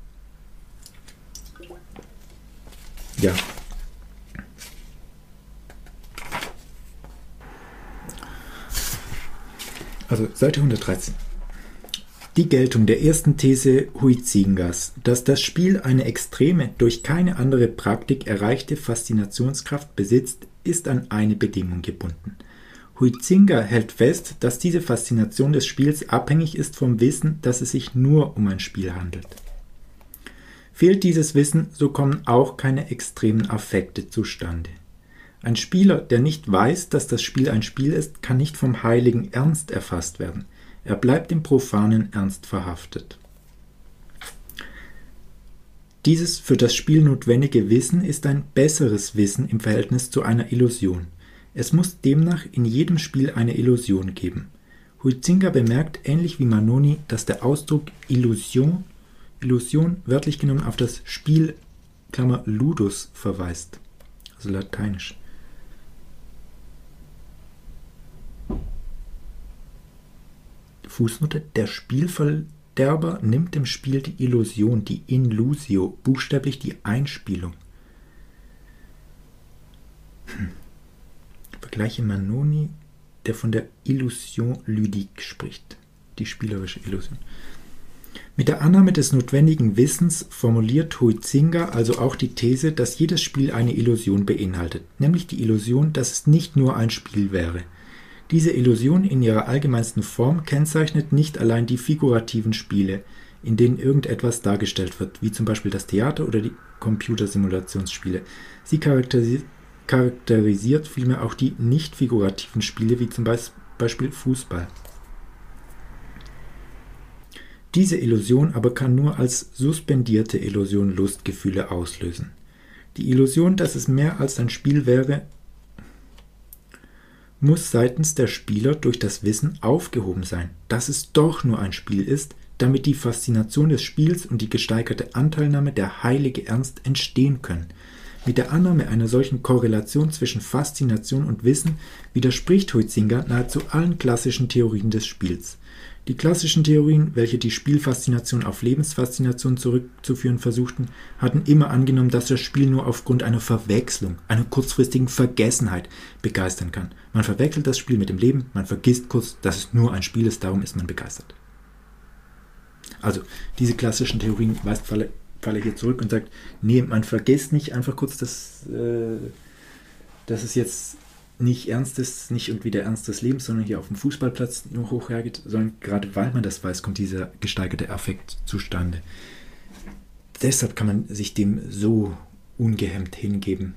Ja. Also Seite hundertdreizehn. Die Geltung der ersten These Huizingas, dass das Spiel eine extreme, durch keine andere Praktik erreichte Faszinationskraft besitzt, ist an eine Bedingung gebunden. Huizinga hält fest, dass diese Faszination des Spiels abhängig ist vom Wissen, dass es sich nur um ein Spiel handelt. Fehlt dieses Wissen, so kommen auch keine extremen Affekte zustande. Ein Spieler, der nicht weiß, dass das Spiel ein Spiel ist, kann nicht vom heiligen Ernst erfasst werden. Er bleibt im profanen Ernst verhaftet. Dieses für das Spiel notwendige Wissen ist ein besseres Wissen im Verhältnis zu einer Illusion. Es muss demnach in jedem Spiel eine Illusion geben. Huizinga bemerkt, ähnlich wie Manoni, dass der Ausdruck Illusion, Illusion wörtlich genommen auf das Spiel, Klammer Ludus, verweist. Also lateinisch. Fußnote: Der Spielverderber nimmt dem Spiel die Illusion, die Inlusio, buchstäblich die Einspielung. Hm. Vergleiche Manoni, der von der Illusion ludique spricht, die spielerische Illusion. Mit der Annahme des notwendigen Wissens formuliert Huizinga also auch die These, dass jedes Spiel eine Illusion beinhaltet, nämlich die Illusion, dass es nicht nur ein Spiel wäre. Diese Illusion in ihrer allgemeinsten Form kennzeichnet nicht allein die figurativen Spiele, in denen irgendetwas dargestellt wird, wie zum Beispiel das Theater oder die Computersimulationsspiele. Sie charakterisiert charakterisiert vielmehr auch die nicht figurativen Spiele, wie zum Beispiel Fußball. Diese Illusion aber kann nur als suspendierte Illusion Lustgefühle auslösen. Die Illusion, dass es mehr als ein Spiel wäre, muss seitens der Spieler durch das Wissen aufgehoben sein, dass es doch nur ein Spiel ist, damit die Faszination des Spiels und die gesteigerte Anteilnahme, der heilige Ernst, entstehen können. Mit der Annahme einer solchen Korrelation zwischen Faszination und Wissen widerspricht Huizinga nahezu allen klassischen Theorien des Spiels. Die klassischen Theorien, welche die Spielfaszination auf Lebensfaszination zurückzuführen versuchten, hatten immer angenommen, dass das Spiel nur aufgrund einer Verwechslung, einer kurzfristigen Vergessenheit begeistern kann. Man verwechselt das Spiel mit dem Leben, man vergisst kurz, dass es nur ein Spiel ist, darum ist man begeistert. Also, diese klassischen Theorien weist Pfaller Falle hier zurück und sagt, nee, man vergisst nicht einfach kurz, dass, äh, dass es jetzt nicht ernst ist, nicht irgendwie der Ernst des Lebens, sondern hier auf dem Fußballplatz nur hoch hergeht, sondern gerade weil man das weiß, kommt dieser gesteigerte Affekt zustande. Deshalb kann man sich dem so ungehemmt hingeben.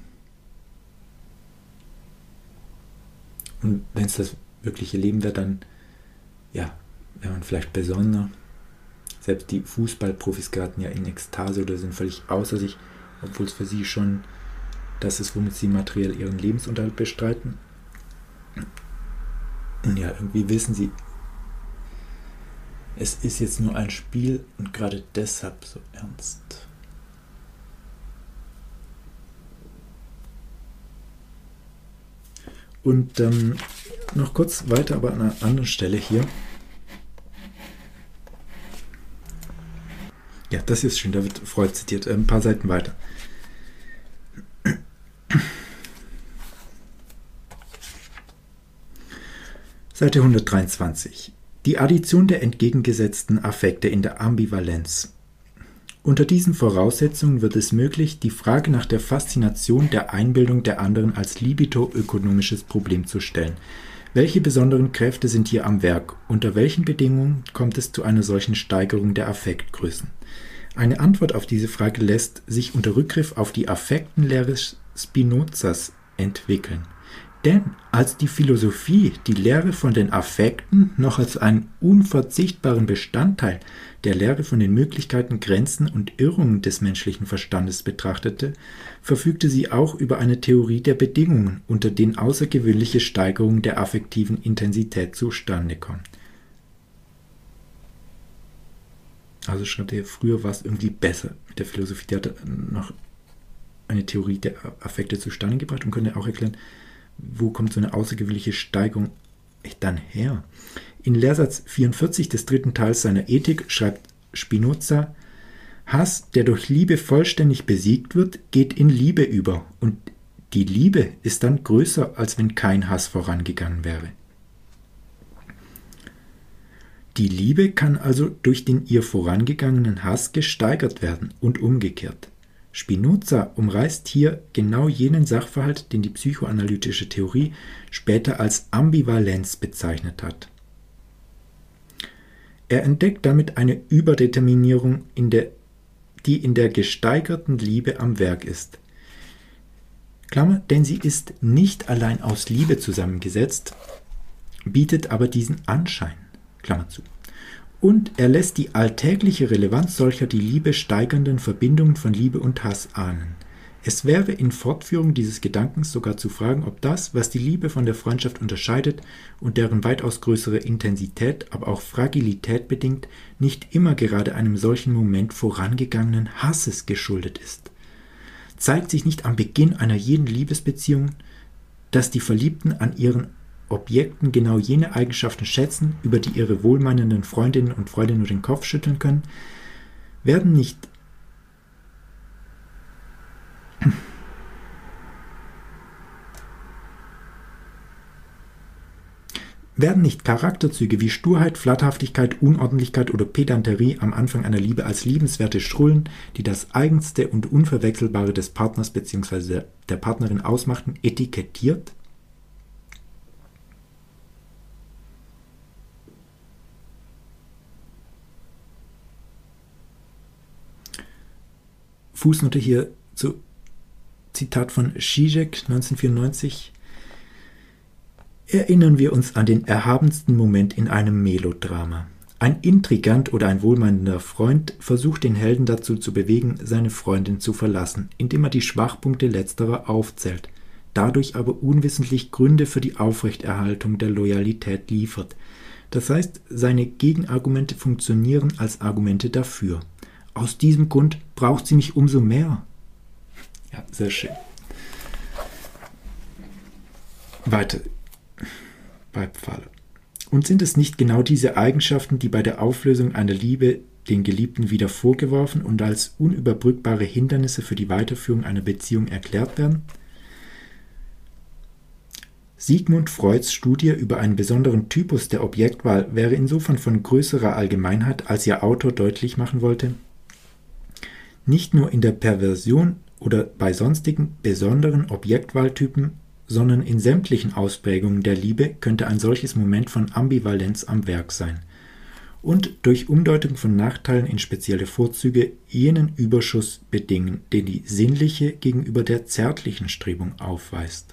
Und wenn es das wirkliche Leben wäre, dann ja, wäre man vielleicht besonderer. Selbst die Fußballprofis geraten ja in Ekstase oder sind völlig außer sich, obwohl es für sie schon das ist, womit sie materiell ihren Lebensunterhalt bestreiten. Und ja, irgendwie wissen sie, Es ist jetzt nur ein Spiel und gerade deshalb so ernst. Und ähm, noch kurz weiter, aber an einer anderen Stelle hier. Ja, das ist schön, da wird Freud zitiert. Ein paar Seiten weiter. Seite hundertdreiundzwanzig. Die Addition der entgegengesetzten Affekte in der Ambivalenz. Unter diesen Voraussetzungen wird es möglich, die Frage nach der Faszination der Einbildung der anderen als libido-ökonomisches Problem zu stellen. Welche besonderen Kräfte sind hier am Werk? Unter welchen Bedingungen kommt es zu einer solchen Steigerung der Affektgrößen? Eine Antwort auf diese Frage lässt sich unter Rückgriff auf die Affektenlehre Spinozas entwickeln. Denn als die Philosophie die Lehre von den Affekten noch als einen unverzichtbaren Bestandteil der Lehre von den Möglichkeiten, Grenzen und Irrungen des menschlichen Verstandes betrachtete, verfügte sie auch über eine Theorie der Bedingungen, unter denen außergewöhnliche Steigerungen der affektiven Intensität zustande kommen. Also schreibt er, früher war es irgendwie besser mit der Philosophie. Die hat noch eine Theorie der Affekte zustande gebracht und könnte auch erklären, wo kommt so eine außergewöhnliche Steigerung dann her? In Lehrsatz vierundvierzig des dritten Teils seiner Ethik schreibt Spinoza: Hass, der durch Liebe vollständig besiegt wird, geht in Liebe über, und die Liebe ist dann größer, als wenn kein Hass vorangegangen wäre. Die Liebe kann also durch den ihr vorangegangenen Hass gesteigert werden und umgekehrt. Spinoza umreißt hier genau jenen Sachverhalt, den die psychoanalytische Theorie später als Ambivalenz bezeichnet hat. Er entdeckt damit eine Überdeterminierung, in der, die in der gesteigerten Liebe am Werk ist. Klammer, denn sie ist nicht allein aus Liebe zusammengesetzt, bietet aber diesen Anschein, Klammer zu. Und er lässt die alltägliche Relevanz solcher die Liebe steigernden Verbindungen von Liebe und Hass ahnen. Es wäre in Fortführung dieses Gedankens sogar zu fragen, ob das, was die Liebe von der Freundschaft unterscheidet und deren weitaus größere Intensität, aber auch Fragilität bedingt, nicht immer gerade einem solchen Moment vorangegangenen Hasses geschuldet ist. Zeigt sich nicht am Beginn einer jeden Liebesbeziehung, dass die Verliebten an ihren Objekten genau jene Eigenschaften schätzen, über die ihre wohlmeinenden Freundinnen und Freunde nur den Kopf schütteln können? Werden nicht Werden nicht Charakterzüge wie Sturheit, Flatterhaftigkeit, Unordentlichkeit oder Pedanterie am Anfang einer Liebe als liebenswerte Schrullen, die das Eigenste und Unverwechselbare des Partners bzw. der Partnerin ausmachten, etikettiert? Fußnote hier zu Zitat von Žižek neunzehnhundertvierundneunzig. Erinnern wir uns an den erhabensten Moment in einem Melodrama. Ein Intrigant oder ein wohlmeinender Freund versucht den Helden dazu zu bewegen, seine Freundin zu verlassen, indem er die Schwachpunkte letzterer aufzählt, dadurch aber unwissentlich Gründe für die Aufrechterhaltung der Loyalität liefert. Das heißt, seine Gegenargumente funktionieren als Argumente dafür. Aus diesem Grund braucht sie mich umso mehr. Ja, sehr schön. Weiter bei Pfahle. Und sind es nicht genau diese Eigenschaften, die bei der Auflösung einer Liebe den Geliebten wieder vorgeworfen und als unüberbrückbare Hindernisse für die Weiterführung einer Beziehung erklärt werden? Sigmund Freuds Studie über einen besonderen Typus der Objektwahl wäre insofern von größerer Allgemeinheit, als ihr Autor deutlich machen wollte: Nicht nur in der Perversion oder bei sonstigen besonderen Objektwahltypen, sondern in sämtlichen Ausprägungen der Liebe könnte ein solches Moment von Ambivalenz am Werk sein und durch Umdeutung von Nachteilen in spezielle Vorzüge jenen Überschuss bedingen, den die sinnliche gegenüber der zärtlichen Strebung aufweist.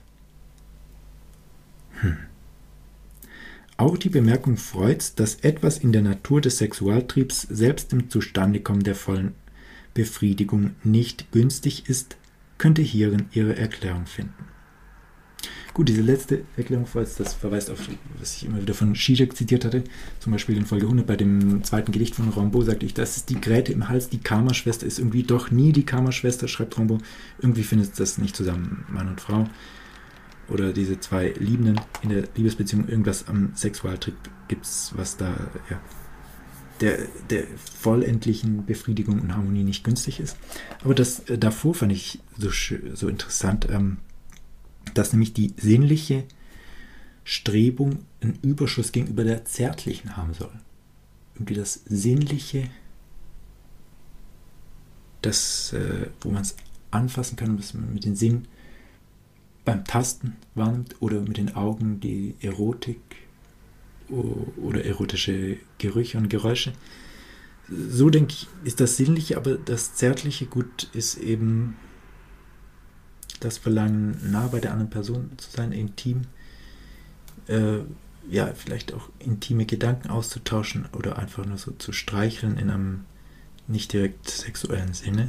Hm. Auch die Bemerkung Freuds, dass etwas in der Natur des Sexualtriebs selbst im Zustandekommen der vollen Befriedigung nicht günstig ist, könnte hierin ihre Erklärung finden. Gut, diese letzte Erklärung, falls das verweist auf, was ich immer wieder von Zizek zitiert hatte, zum Beispiel in Folge hundert bei dem zweiten Gedicht von Rimbaud, sagte ich, das ist die Gräte im Hals, die Karma-Schwester ist irgendwie doch nie die Karma-Schwester, schreibt Rimbaud. Irgendwie findet das nicht zusammen, Mann und Frau. Oder diese zwei Liebenden in der Liebesbeziehung, irgendwas am Sexualtrieb gibt es, was da ja, der, der vollendlichen Befriedigung und Harmonie nicht günstig ist. Aber das äh, davor fand ich so, so interessant, ähm, dass nämlich die sinnliche Strebung einen Überschuss gegenüber der zärtlichen haben soll. Irgendwie das Sinnliche, das, äh, wo man es anfassen kann, was man mit den Sinn beim Tasten wahrnimmt oder mit den Augen die Erotik oder erotische Gerüche und Geräusche. So denke ich, ist das Sinnliche, aber das Zärtliche Gut ist eben das Verlangen, nah bei der anderen Person zu sein, intim, äh, ja, vielleicht auch intime Gedanken auszutauschen oder einfach nur so zu streicheln in einem nicht direkt sexuellen Sinne.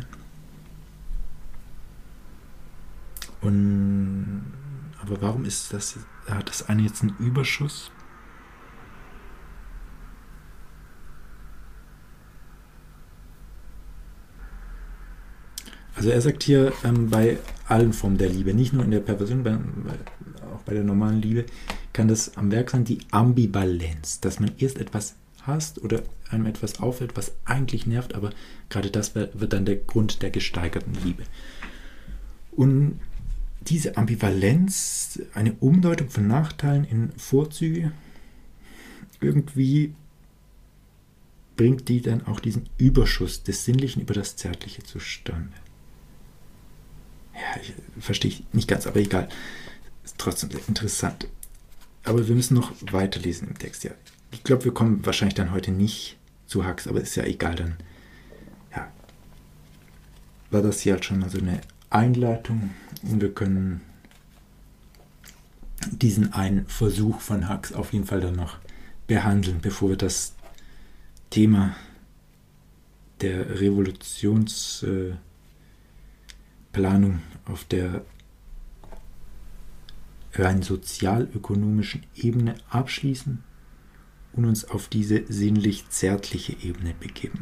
Und aber warum ist das, hat das eine jetzt einen Überschuss? Also er sagt hier, ähm, bei allen Formen der Liebe, nicht nur in der Perversion, bei, bei, auch bei der normalen Liebe, kann das am Werk sein, die Ambivalenz, dass man erst etwas hasst oder einem etwas auffällt, was eigentlich nervt, aber gerade das wird dann der Grund der gesteigerten Liebe. Und diese Ambivalenz, eine Umdeutung von Nachteilen in Vorzüge, irgendwie bringt die dann auch diesen Überschuss des Sinnlichen über das Zärtliche zustande. Ja, ich, verstehe ich nicht ganz, aber egal. Ist trotzdem sehr interessant. Aber wir müssen noch weiterlesen im Text. Ja, ich glaube, wir kommen wahrscheinlich dann heute nicht zu Hux, aber ist ja egal. Dann ja, war das hier halt schon mal so eine Einleitung und wir können diesen einen Versuch von Hux auf jeden Fall dann noch behandeln, bevor wir das Thema der Revolutionsplanung auf der rein sozialökonomischen Ebene abschließen und uns auf diese sinnlich-zärtliche Ebene begeben.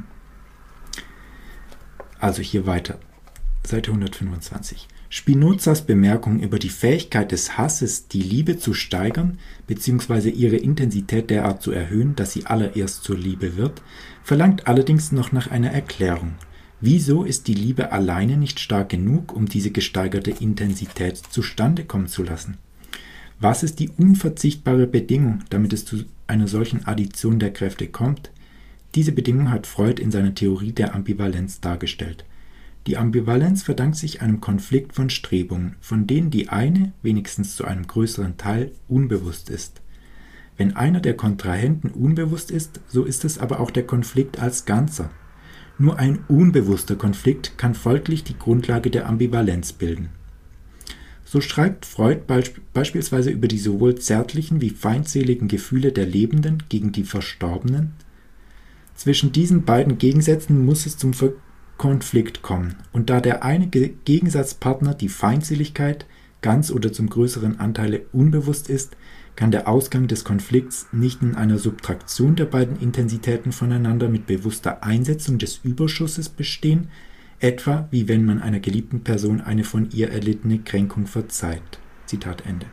Also hier weiter, Seite hundertfünfundzwanzig. Spinozas Bemerkung über die Fähigkeit des Hasses, die Liebe zu steigern bzw. ihre Intensität derart zu erhöhen, dass sie allererst zur Liebe wird, verlangt allerdings noch nach einer Erklärung. Wieso ist die Liebe alleine nicht stark genug, um diese gesteigerte Intensität zustande kommen zu lassen? Was ist die unverzichtbare Bedingung, damit es zu einer solchen Addition der Kräfte kommt? Diese Bedingung hat Freud in seiner Theorie der Ambivalenz dargestellt. Die Ambivalenz verdankt sich einem Konflikt von Strebungen, von denen die eine, wenigstens zu einem größeren Teil, unbewusst ist. Wenn einer der Kontrahenten unbewusst ist, so ist es aber auch der Konflikt als Ganzer. Nur ein unbewusster Konflikt kann folglich die Grundlage der Ambivalenz bilden. So schreibt Freud beisp- beispielsweise über die sowohl zärtlichen wie feindseligen Gefühle der Lebenden gegen die Verstorbenen. Zwischen diesen beiden Gegensätzen muss es zum Ver- Konflikt kommen, und da der eine Ge- Gegensatzpartner, die Feindseligkeit, ganz oder zum größeren Anteile unbewusst ist, kann der Ausgang des Konflikts nicht in einer Subtraktion der beiden Intensitäten voneinander mit bewusster Einsetzung des Überschusses bestehen, etwa wie wenn man einer geliebten Person eine von ihr erlittene Kränkung verzeiht. Zitat Ende.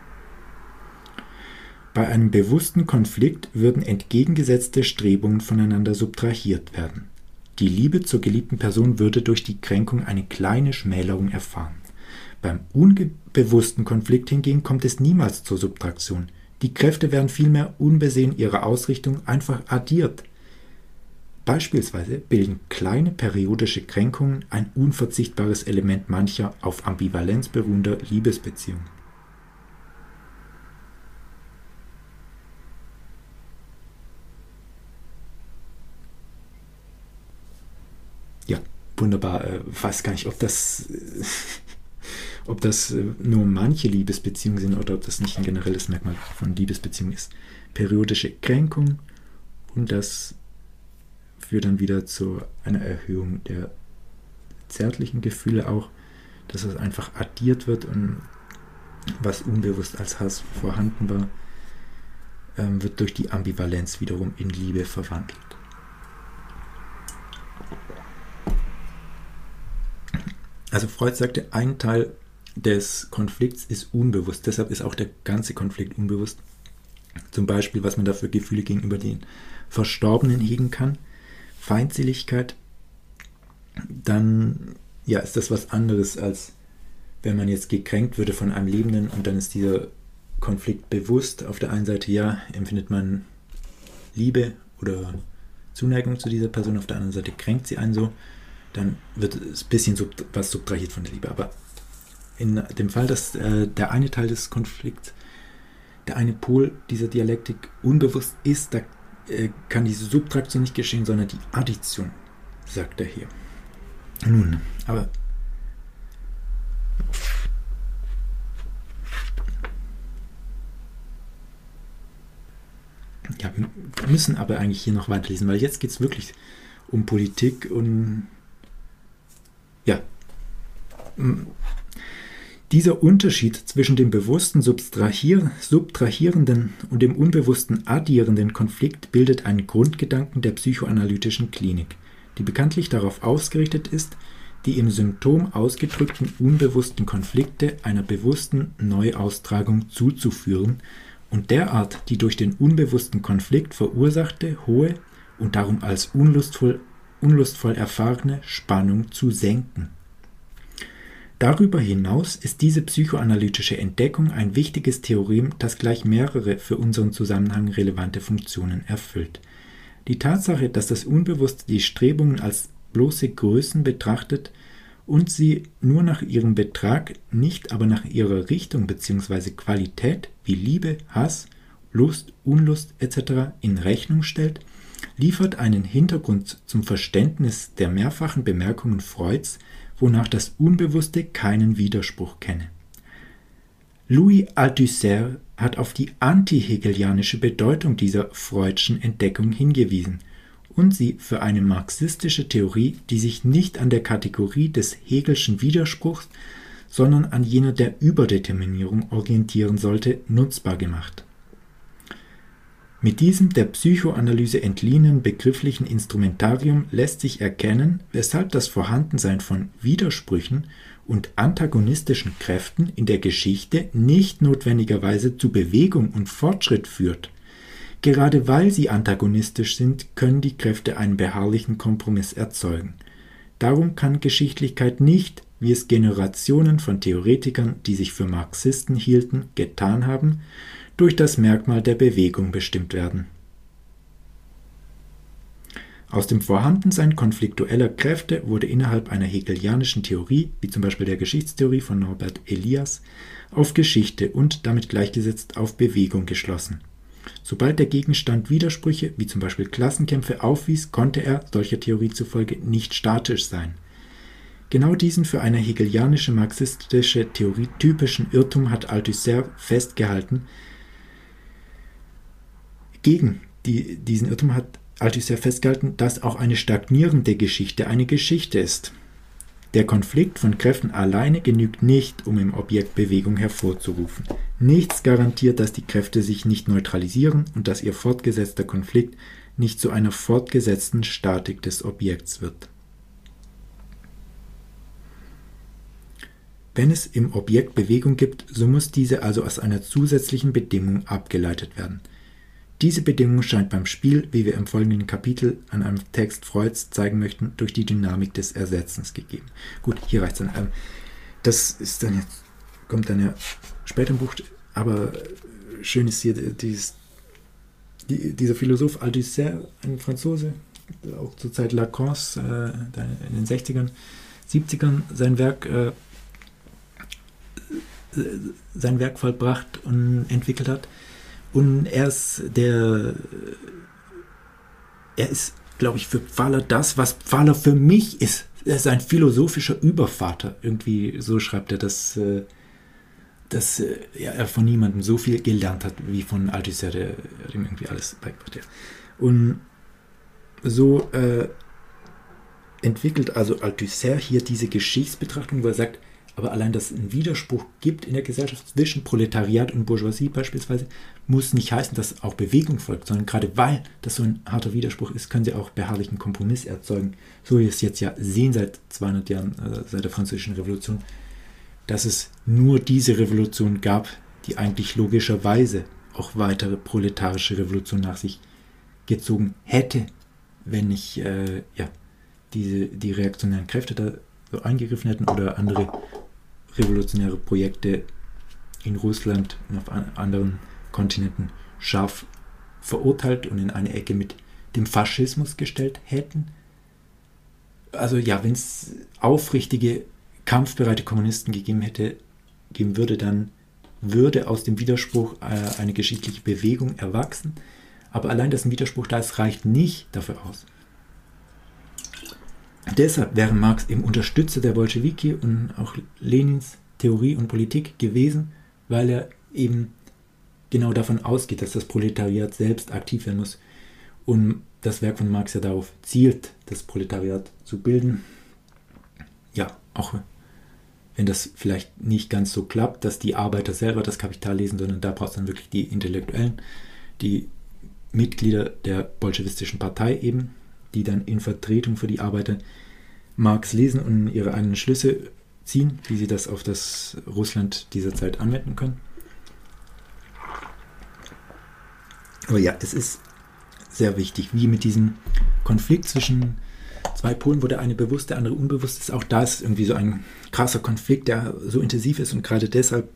Bei einem bewussten Konflikt würden entgegengesetzte Strebungen voneinander subtrahiert werden. Die Liebe zur geliebten Person würde durch die Kränkung eine kleine Schmälerung erfahren. Beim unbewussten Konflikt hingegen kommt es niemals zur Subtraktion. Die Kräfte werden vielmehr unbesehen ihrer Ausrichtung einfach addiert. Beispielsweise bilden kleine periodische Kränkungen ein unverzichtbares Element mancher auf Ambivalenz beruhender Liebesbeziehungen. Ja, wunderbar. Ich äh, weiß gar nicht, ob das, äh, ob das äh, nur manche Liebesbeziehungen sind oder ob das nicht ein generelles Merkmal von Liebesbeziehungen ist. Periodische Kränkung, und das führt dann wieder zu einer Erhöhung der zärtlichen Gefühle auch, dass es einfach addiert wird und was unbewusst als Hass vorhanden war, ähm, wird durch die Ambivalenz wiederum in Liebe verwandelt. Also Freud sagte, ein Teil des Konflikts ist unbewusst, deshalb ist auch der ganze Konflikt unbewusst. Zum Beispiel, was man da für Gefühle gegenüber den Verstorbenen hegen kann, Feindseligkeit, dann ja, ist das was anderes, als wenn man jetzt gekränkt würde von einem Lebenden und dann ist dieser Konflikt bewusst. Auf der einen Seite, ja, empfindet man Liebe oder Zuneigung zu dieser Person, auf der anderen Seite kränkt sie einen so, dann wird es ein bisschen sub- was subtrahiert von der Liebe. Aber in dem Fall, dass äh, der eine Teil des Konflikts, der eine Pol dieser Dialektik unbewusst ist, da äh, kann diese Subtraktion nicht geschehen, sondern die Addition, sagt er hier. Nun, aber ja, wir müssen aber eigentlich hier noch weiterlesen, weil jetzt geht es wirklich um Politik und ja, dieser Unterschied zwischen dem bewussten Subtrahier- subtrahierenden und dem unbewussten addierenden Konflikt bildet einen Grundgedanken der psychoanalytischen Klinik, die bekanntlich darauf ausgerichtet ist, die im Symptom ausgedrückten unbewussten Konflikte einer bewussten Neuaustragung zuzuführen und derart die durch den unbewussten Konflikt verursachte, hohe und darum als unlustvoll, unlustvoll erfahrene Spannung zu senken. Darüber hinaus ist diese psychoanalytische Entdeckung ein wichtiges Theorem, das gleich mehrere für unseren Zusammenhang relevante Funktionen erfüllt. Die Tatsache, dass das Unbewusste die Strebungen als bloße Größen betrachtet und sie nur nach ihrem Betrag, nicht aber nach ihrer Richtung bzw. Qualität wie Liebe, Hass, Lust, Unlust et cetera in Rechnung stellt, liefert einen Hintergrund zum Verständnis der mehrfachen Bemerkungen Freuds, wonach das Unbewusste keinen Widerspruch kenne. Louis Althusser hat auf die anti-hegelianische Bedeutung dieser Freudschen Entdeckung hingewiesen und sie für eine marxistische Theorie, die sich nicht an der Kategorie des Hegelschen Widerspruchs, sondern an jener der Überdeterminierung orientieren sollte, nutzbar gemacht. Mit diesem der Psychoanalyse entliehenen begrifflichen Instrumentarium lässt sich erkennen, weshalb das Vorhandensein von Widersprüchen und antagonistischen Kräften in der Geschichte nicht notwendigerweise zu Bewegung und Fortschritt führt. Gerade weil sie antagonistisch sind, können die Kräfte einen beharrlichen Kompromiss erzeugen. Darum kann Geschichtlichkeit nicht, wie es Generationen von Theoretikern, die sich für Marxisten hielten, getan haben, durch das Merkmal der Bewegung bestimmt werden. Aus dem Vorhandensein konfliktueller Kräfte wurde innerhalb einer hegelianischen Theorie, wie zum Beispiel der Geschichtstheorie von Norbert Elias, auf Geschichte und damit gleichgesetzt auf Bewegung geschlossen. Sobald der Gegenstand Widersprüche, wie zum Beispiel Klassenkämpfe, aufwies, konnte er, solcher Theorie zufolge, nicht statisch sein. Genau diesen für eine hegelianische marxistische Theorie typischen Irrtum hat Althusser festgehalten. Gegen die, diesen Irrtum hat Althusser festgehalten, dass auch eine stagnierende Geschichte eine Geschichte ist. Der Konflikt von Kräften alleine genügt nicht, um im Objekt Bewegung hervorzurufen. Nichts garantiert, dass die Kräfte sich nicht neutralisieren und dass ihr fortgesetzter Konflikt nicht zu einer fortgesetzten Statik des Objekts wird. Wenn es im Objekt Bewegung gibt, so muss diese also aus einer zusätzlichen Bedingung abgeleitet werden. Diese Bedingung scheint beim Spiel, wie wir im folgenden Kapitel an einem Text Freuds zeigen möchten, durch die Dynamik des Ersetzens gegeben. Gut, hier reicht es dann. Das ist dann jetzt, kommt dann ja später im Buch, aber schön ist hier dieses, die, dieser Philosoph Althusser, ein Franzose, auch zur Zeit Lacans, äh, in den sechzigern, siebzigern sein Werk, äh, sein Werk vollbracht und entwickelt hat. Und er ist der, er ist, glaube ich, für Pfahler das, was Pfahler für mich ist. Er ist ein philosophischer Übervater. Irgendwie so schreibt er, dass, dass ja, er von niemandem so viel gelernt hat, wie von Althusser, der ihm irgendwie alles beigebracht hat. Und so äh, entwickelt also Althusser hier diese Geschichtsbetrachtung, wo er sagt, Aber allein, dass es einen Widerspruch gibt in der Gesellschaft zwischen Proletariat und Bourgeoisie beispielsweise, muss nicht heißen, dass auch Bewegung folgt, sondern gerade weil das so ein harter Widerspruch ist, können sie auch beharrlichen Kompromiss erzeugen. So wie wir es jetzt ja sehen seit zweihundert Jahren, äh, seit der Französischen Revolution, dass es nur diese Revolution gab, die eigentlich logischerweise auch weitere proletarische Revolutionen nach sich gezogen hätte, wenn nicht äh, ja, diese, die reaktionären Kräfte da so eingegriffen hätten oder andere revolutionäre Projekte in Russland und auf anderen Kontinenten scharf verurteilt und in eine Ecke mit dem Faschismus gestellt hätten. Also ja, wenn es aufrichtige, kampfbereite Kommunisten gegeben hätte, geben würde, dann würde aus dem Widerspruch äh, eine geschichtliche Bewegung erwachsen. Aber allein, dass ein Widerspruch da ist, reicht nicht dafür aus. Deshalb wäre Marx eben Unterstützer der Bolschewiki und auch Lenins Theorie und Politik gewesen, weil er eben genau davon ausgeht, dass das Proletariat selbst aktiv werden muss. Und das Werk von Marx ja darauf zielt, das Proletariat zu bilden. Ja, auch wenn das vielleicht nicht ganz so klappt, dass die Arbeiter selber das Kapital lesen, sondern da braucht es dann wirklich die Intellektuellen, die Mitglieder der bolschewistischen Partei eben, die dann in Vertretung für die Arbeiter Marx lesen und ihre eigenen Schlüsse ziehen, wie sie das auf das Russland dieser Zeit anwenden können. Aber ja, es ist sehr wichtig, wie mit diesem Konflikt zwischen zwei Polen, wo der eine bewusst, der andere unbewusst ist. Auch da ist irgendwie so ein krasser Konflikt, der so intensiv ist und gerade deshalb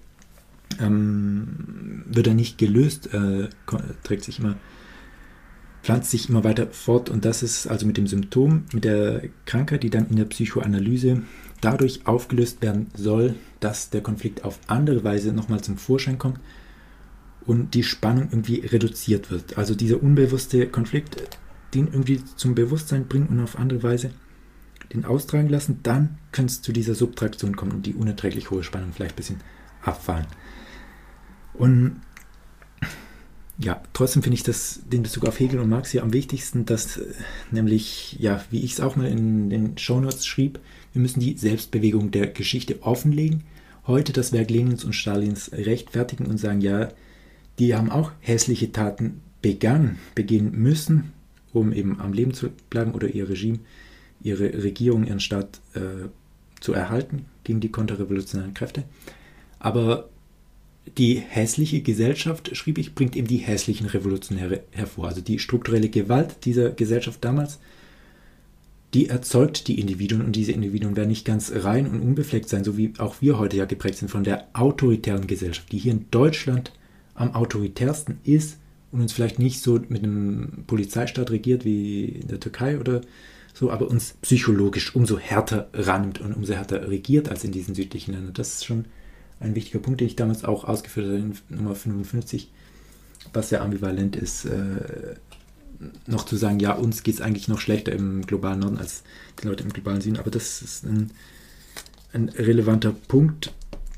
ähm, wird er nicht gelöst, äh, trägt sich immer, pflanzt sich immer weiter fort und das ist also mit dem Symptom, mit der Krankheit, die dann in der Psychoanalyse dadurch aufgelöst werden soll, dass der Konflikt auf andere Weise nochmal zum Vorschein kommt und die Spannung irgendwie reduziert wird. Also dieser unbewusste Konflikt, den irgendwie zum Bewusstsein bringen und auf andere Weise den austragen lassen, dann kann es zu dieser Subtraktion kommen und die unerträglich hohe Spannung vielleicht ein bisschen abfallen. Und ja, trotzdem finde ich das, den Bezug auf Hegel und Marx hier am wichtigsten, dass nämlich, ja, wie ich es auch mal in den Shownotes schrieb, wir müssen die Selbstbewegung der Geschichte offenlegen, heute das Werk Lenins und Stalins rechtfertigen und sagen, ja, die haben auch hässliche Taten begangen, begehen müssen, um eben am Leben zu bleiben oder ihr Regime, ihre Regierung, ihren Staat äh, zu erhalten gegen die konterrevolutionären Kräfte. Aber die hässliche Gesellschaft, schrieb ich, bringt eben die hässlichen Revolutionäre hervor. Also die strukturelle Gewalt dieser Gesellschaft damals, die erzeugt die Individuen und diese Individuen werden nicht ganz rein und unbefleckt sein, so wie auch wir heute ja geprägt sind von der autoritären Gesellschaft, die hier in Deutschland am autoritärsten ist und uns vielleicht nicht so mit einem Polizeistaat regiert wie in der Türkei oder so, aber uns psychologisch umso härter rannimmt und umso härter regiert als in diesen südlichen Ländern. Das ist schon ein wichtiger Punkt, den ich damals auch ausgeführt habe in Nummer fünfundfünfzig, was sehr ambivalent ist, äh, noch zu sagen, ja, uns geht es eigentlich noch schlechter im globalen Norden als die Leute im globalen Süden, aber das ist ein, ein relevanter Punkt,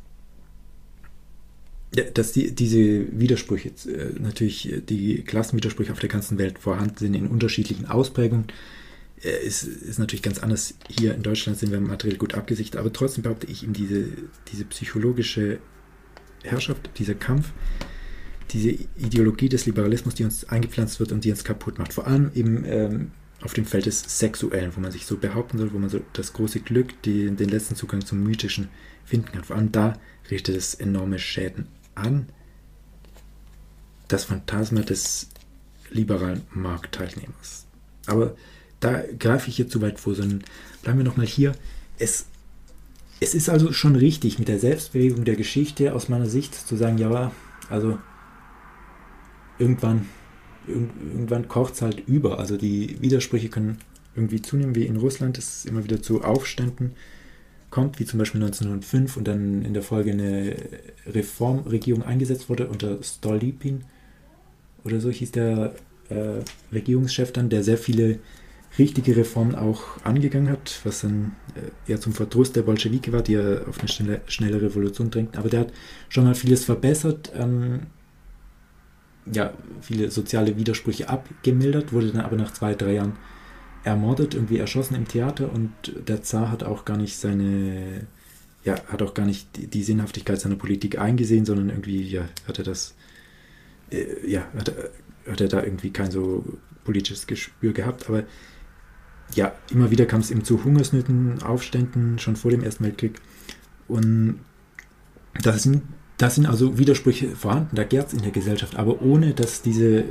dass die, diese Widersprüche, äh, natürlich die Klassenwidersprüche auf der ganzen Welt vorhanden sind in unterschiedlichen Ausprägungen. Äh, ist, ist natürlich ganz anders. Hier in Deutschland sind wir materiell gut abgesichert, aber trotzdem behaupte ich eben diese, diese psychologische Herrschaft, dieser Kampf, diese Ideologie des Liberalismus, die uns eingepflanzt wird und die uns kaputt macht. Vor allem eben ähm, auf dem Feld des Sexuellen, wo man sich so behaupten soll, wo man so das große Glück, die, den letzten Zugang zum Mythischen finden kann. Vor allem da richtet es enorme Schäden an. Das Phantasma des liberalen Marktteilnehmers. Aber da greife ich hier zu weit vor, sondern bleiben wir nochmal hier. Es, es ist also schon richtig, mit der Selbstbewegung der Geschichte aus meiner Sicht zu sagen, ja, also irgendwann, irgendwann kocht es halt über. Also die Widersprüche können irgendwie zunehmen, wie in Russland es immer wieder zu Aufständen kommt, wie zum Beispiel neunzehnhundertfünf und dann in der Folge eine Reformregierung eingesetzt wurde unter Stolypin oder so hieß der äh, Regierungschef dann, der sehr viele richtige Reformen auch angegangen hat, was dann äh, eher zum Verdruss der Bolschewiki war, die ja auf eine schnelle, schnelle Revolution drängten. Aber der hat schon mal vieles verbessert, ähm, ja, viele soziale Widersprüche abgemildert, wurde dann aber nach zwei, drei Jahren ermordet, irgendwie erschossen im Theater und der Zar hat auch gar nicht seine ja, hat auch gar nicht die, die Sinnhaftigkeit seiner Politik eingesehen, sondern irgendwie, ja, hat er das, äh, ja, hat er, hat er da irgendwie kein so politisches Gespür gehabt, aber ja, immer wieder kam es eben zu Hungersnöten, Aufständen, schon vor dem Ersten Weltkrieg, und da sind, da sind also Widersprüche vorhanden, da gärt es in der Gesellschaft, aber ohne, dass diese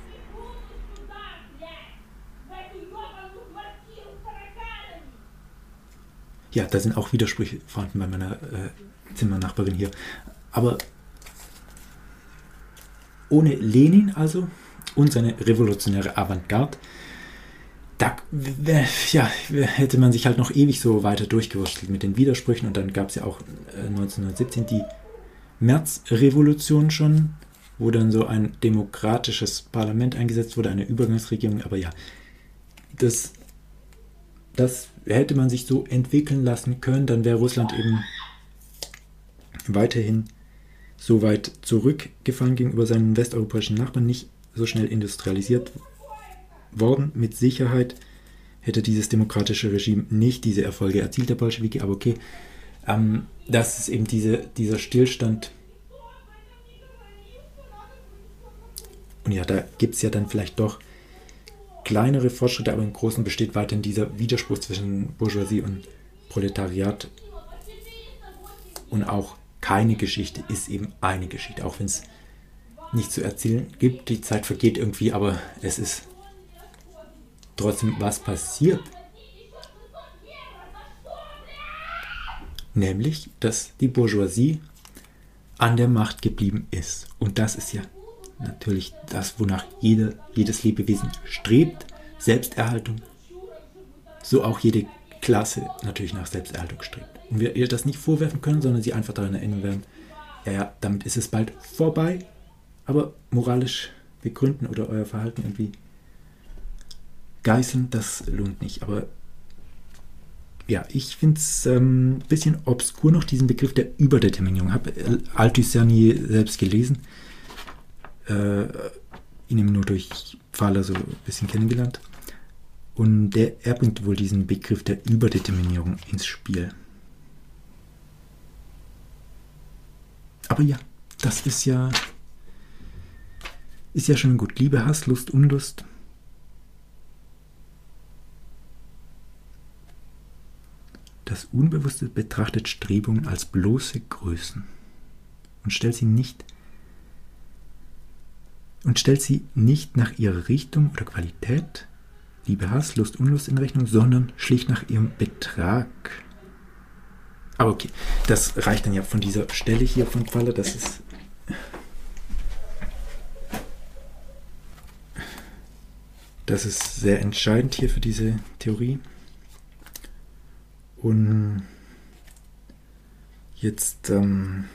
Ja, da sind auch Widersprüche vorhanden bei meiner äh, Zimmernachbarin hier. Aber ohne Lenin also und seine revolutionäre Avantgarde, da ja, hätte man sich halt noch ewig so weiter durchgewurschtelt mit den Widersprüchen. Und dann gab es ja auch äh, neunzehnhundertsiebzehn die Märzrevolution schon, wo dann so ein demokratisches Parlament eingesetzt wurde, eine Übergangsregierung. Aber ja, das, das hätte man sich so entwickeln lassen können, dann wäre Russland eben weiterhin so weit zurückgefallen gegenüber seinen westeuropäischen Nachbarn, nicht so schnell industrialisiert worden. Mit Sicherheit hätte dieses demokratische Regime nicht diese Erfolge erzielt, der Bolschewiki, aber okay, ähm, das ist eben diese, dieser Stillstand. Und ja, da gibt es ja dann vielleicht doch kleinere Fortschritte, aber im Großen besteht weiterhin dieser Widerspruch zwischen Bourgeoisie und Proletariat. Und auch keine Geschichte ist eben eine Geschichte, auch wenn es nicht zu erzählen gibt. Die Zeit vergeht irgendwie, aber es ist trotzdem was passiert. Nämlich, dass die Bourgeoisie an der Macht geblieben ist. Und das ist ja natürlich das, wonach jede, jedes Lebewesen strebt, Selbsterhaltung, so auch jede Klasse natürlich nach Selbsterhaltung strebt. Und wir ihr das nicht vorwerfen können, sondern sie einfach daran erinnern werden, ja, ja, damit ist es bald vorbei, aber moralisch begründen oder euer Verhalten irgendwie geißeln, das lohnt nicht. Aber ja, ich finde es ein ähm, bisschen obskur noch, diesen Begriff der Überdeterminierung. Ich habe Althusser nie selbst gelesen, äh, ihn eben nur durch Pfahler so ein bisschen kennengelernt. Und der, er bringt wohl diesen Begriff der Überdeterminierung ins Spiel. Aber ja, das ist ja ist ja schon gut. Liebe, Hass, Lust, Unlust. Das Unbewusste betrachtet Strebungen als bloße Größen und stellt sie nicht und stellt sie nicht nach ihrer Richtung oder Qualität, Liebe, Hass, Lust, Unlust in Rechnung, sondern schlicht nach ihrem Betrag. Aber okay, das reicht dann ja von dieser Stelle hier von Pfahler, das ist das ist sehr entscheidend hier für diese Theorie. Und jetzt ähm,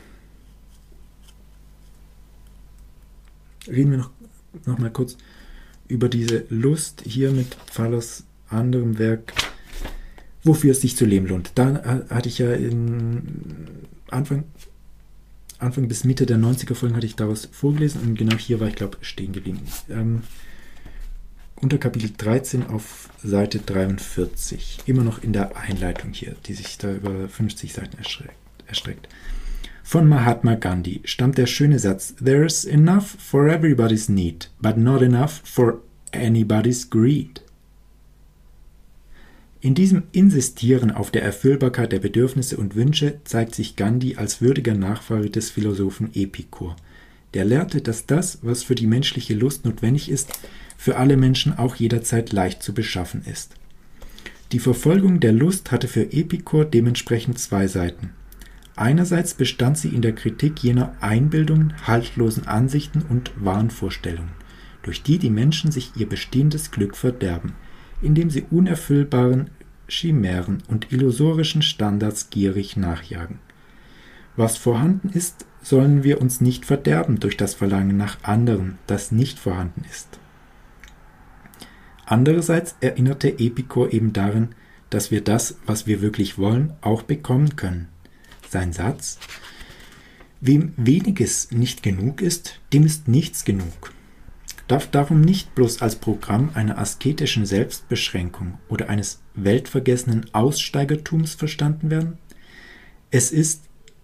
reden wir noch, noch mal kurz über diese Lust hier mit Pfahlers anderem Werk, wofür es sich zu leben lohnt. Da hatte ich ja in Anfang, Anfang bis Mitte der neunziger Folgen hatte ich daraus vorgelesen und genau hier war ich, glaube ich, stehen geblieben. Ähm, unter Kapitel dreizehn auf Seite dreiundvierzig, immer noch in der Einleitung hier, die sich da über fünfzig Seiten erstreckt. erstreckt. Von Mahatma Gandhi stammt der schöne Satz: There's enough for everybody's need, but not enough for anybody's greed. In diesem Insistieren auf der Erfüllbarkeit der Bedürfnisse und Wünsche zeigt sich Gandhi als würdiger Nachfahre des Philosophen Epikur, der lehrte, dass das, was für die menschliche Lust notwendig ist, für alle Menschen auch jederzeit leicht zu beschaffen ist. Die Verfolgung der Lust hatte für Epikur dementsprechend zwei Seiten. Einerseits bestand sie in der Kritik jener Einbildungen, haltlosen Ansichten und Wahnvorstellungen, durch die die Menschen sich ihr bestehendes Glück verderben, indem sie unerfüllbaren Chimären und illusorischen Standards gierig nachjagen. Was vorhanden ist, sollen wir uns nicht verderben durch das Verlangen nach anderem, das nicht vorhanden ist. Andererseits erinnerte Epikur eben daran, dass wir das, was wir wirklich wollen, auch bekommen können. Sein Satz: Wem weniges nicht genug ist, dem ist nichts genug, darf darum nicht bloß als Programm einer asketischen Selbstbeschränkung oder eines weltvergessenen Aussteigertums verstanden werden. Es ist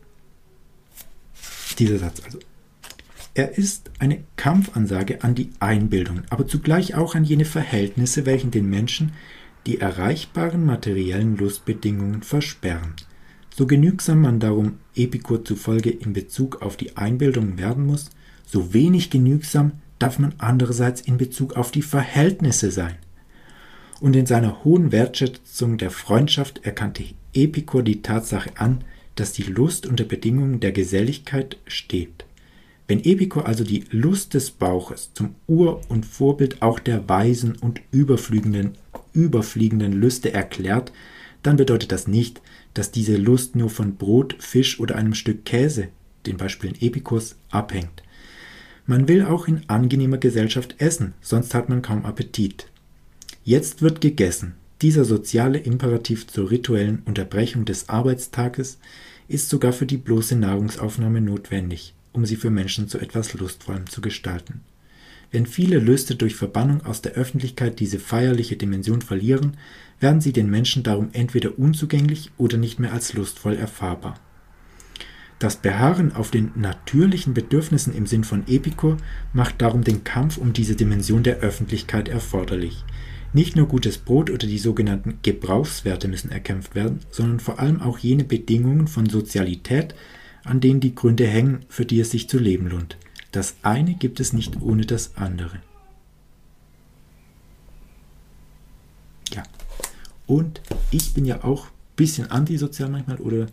dieser Satz also. Er ist eine Kampfansage an die Einbildung, aber zugleich auch an jene Verhältnisse, welche den Menschen die erreichbaren materiellen Lustbedingungen versperren. So genügsam man darum Epikur zufolge in Bezug auf die Einbildung werden muss, so wenig genügsam darf man andererseits in Bezug auf die Verhältnisse sein. Und in seiner hohen Wertschätzung der Freundschaft erkannte Epikur die Tatsache an, dass die Lust unter Bedingungen der Geselligkeit steht. Wenn Epikur also die Lust des Bauches zum Ur- und Vorbild auch der weisen und überfliegenden, überfliegenden Lüste erklärt, dann bedeutet das nicht, dass diese Lust nur von Brot, Fisch oder einem Stück Käse, den Beispielen Epikurs, abhängt. Man will auch in angenehmer Gesellschaft essen, sonst hat man kaum Appetit. Jetzt wird gegessen. Dieser soziale Imperativ zur rituellen Unterbrechung des Arbeitstages ist sogar für die bloße Nahrungsaufnahme notwendig, um sie für Menschen zu etwas Lustvollem zu gestalten. Wenn viele Lüste durch Verbannung aus der Öffentlichkeit diese feierliche Dimension verlieren, werden sie den Menschen darum entweder unzugänglich oder nicht mehr als lustvoll erfahrbar. Das Beharren auf den natürlichen Bedürfnissen im Sinn von Epikur macht darum den Kampf um diese Dimension der Öffentlichkeit erforderlich. Nicht nur gutes Brot oder die sogenannten Gebrauchswerte müssen erkämpft werden, sondern vor allem auch jene Bedingungen von Sozialität, an denen die Gründe hängen, für die es sich zu leben lohnt. Das eine gibt es nicht ohne das andere. Ja, und ich bin ja auch ein bisschen antisozial manchmal oder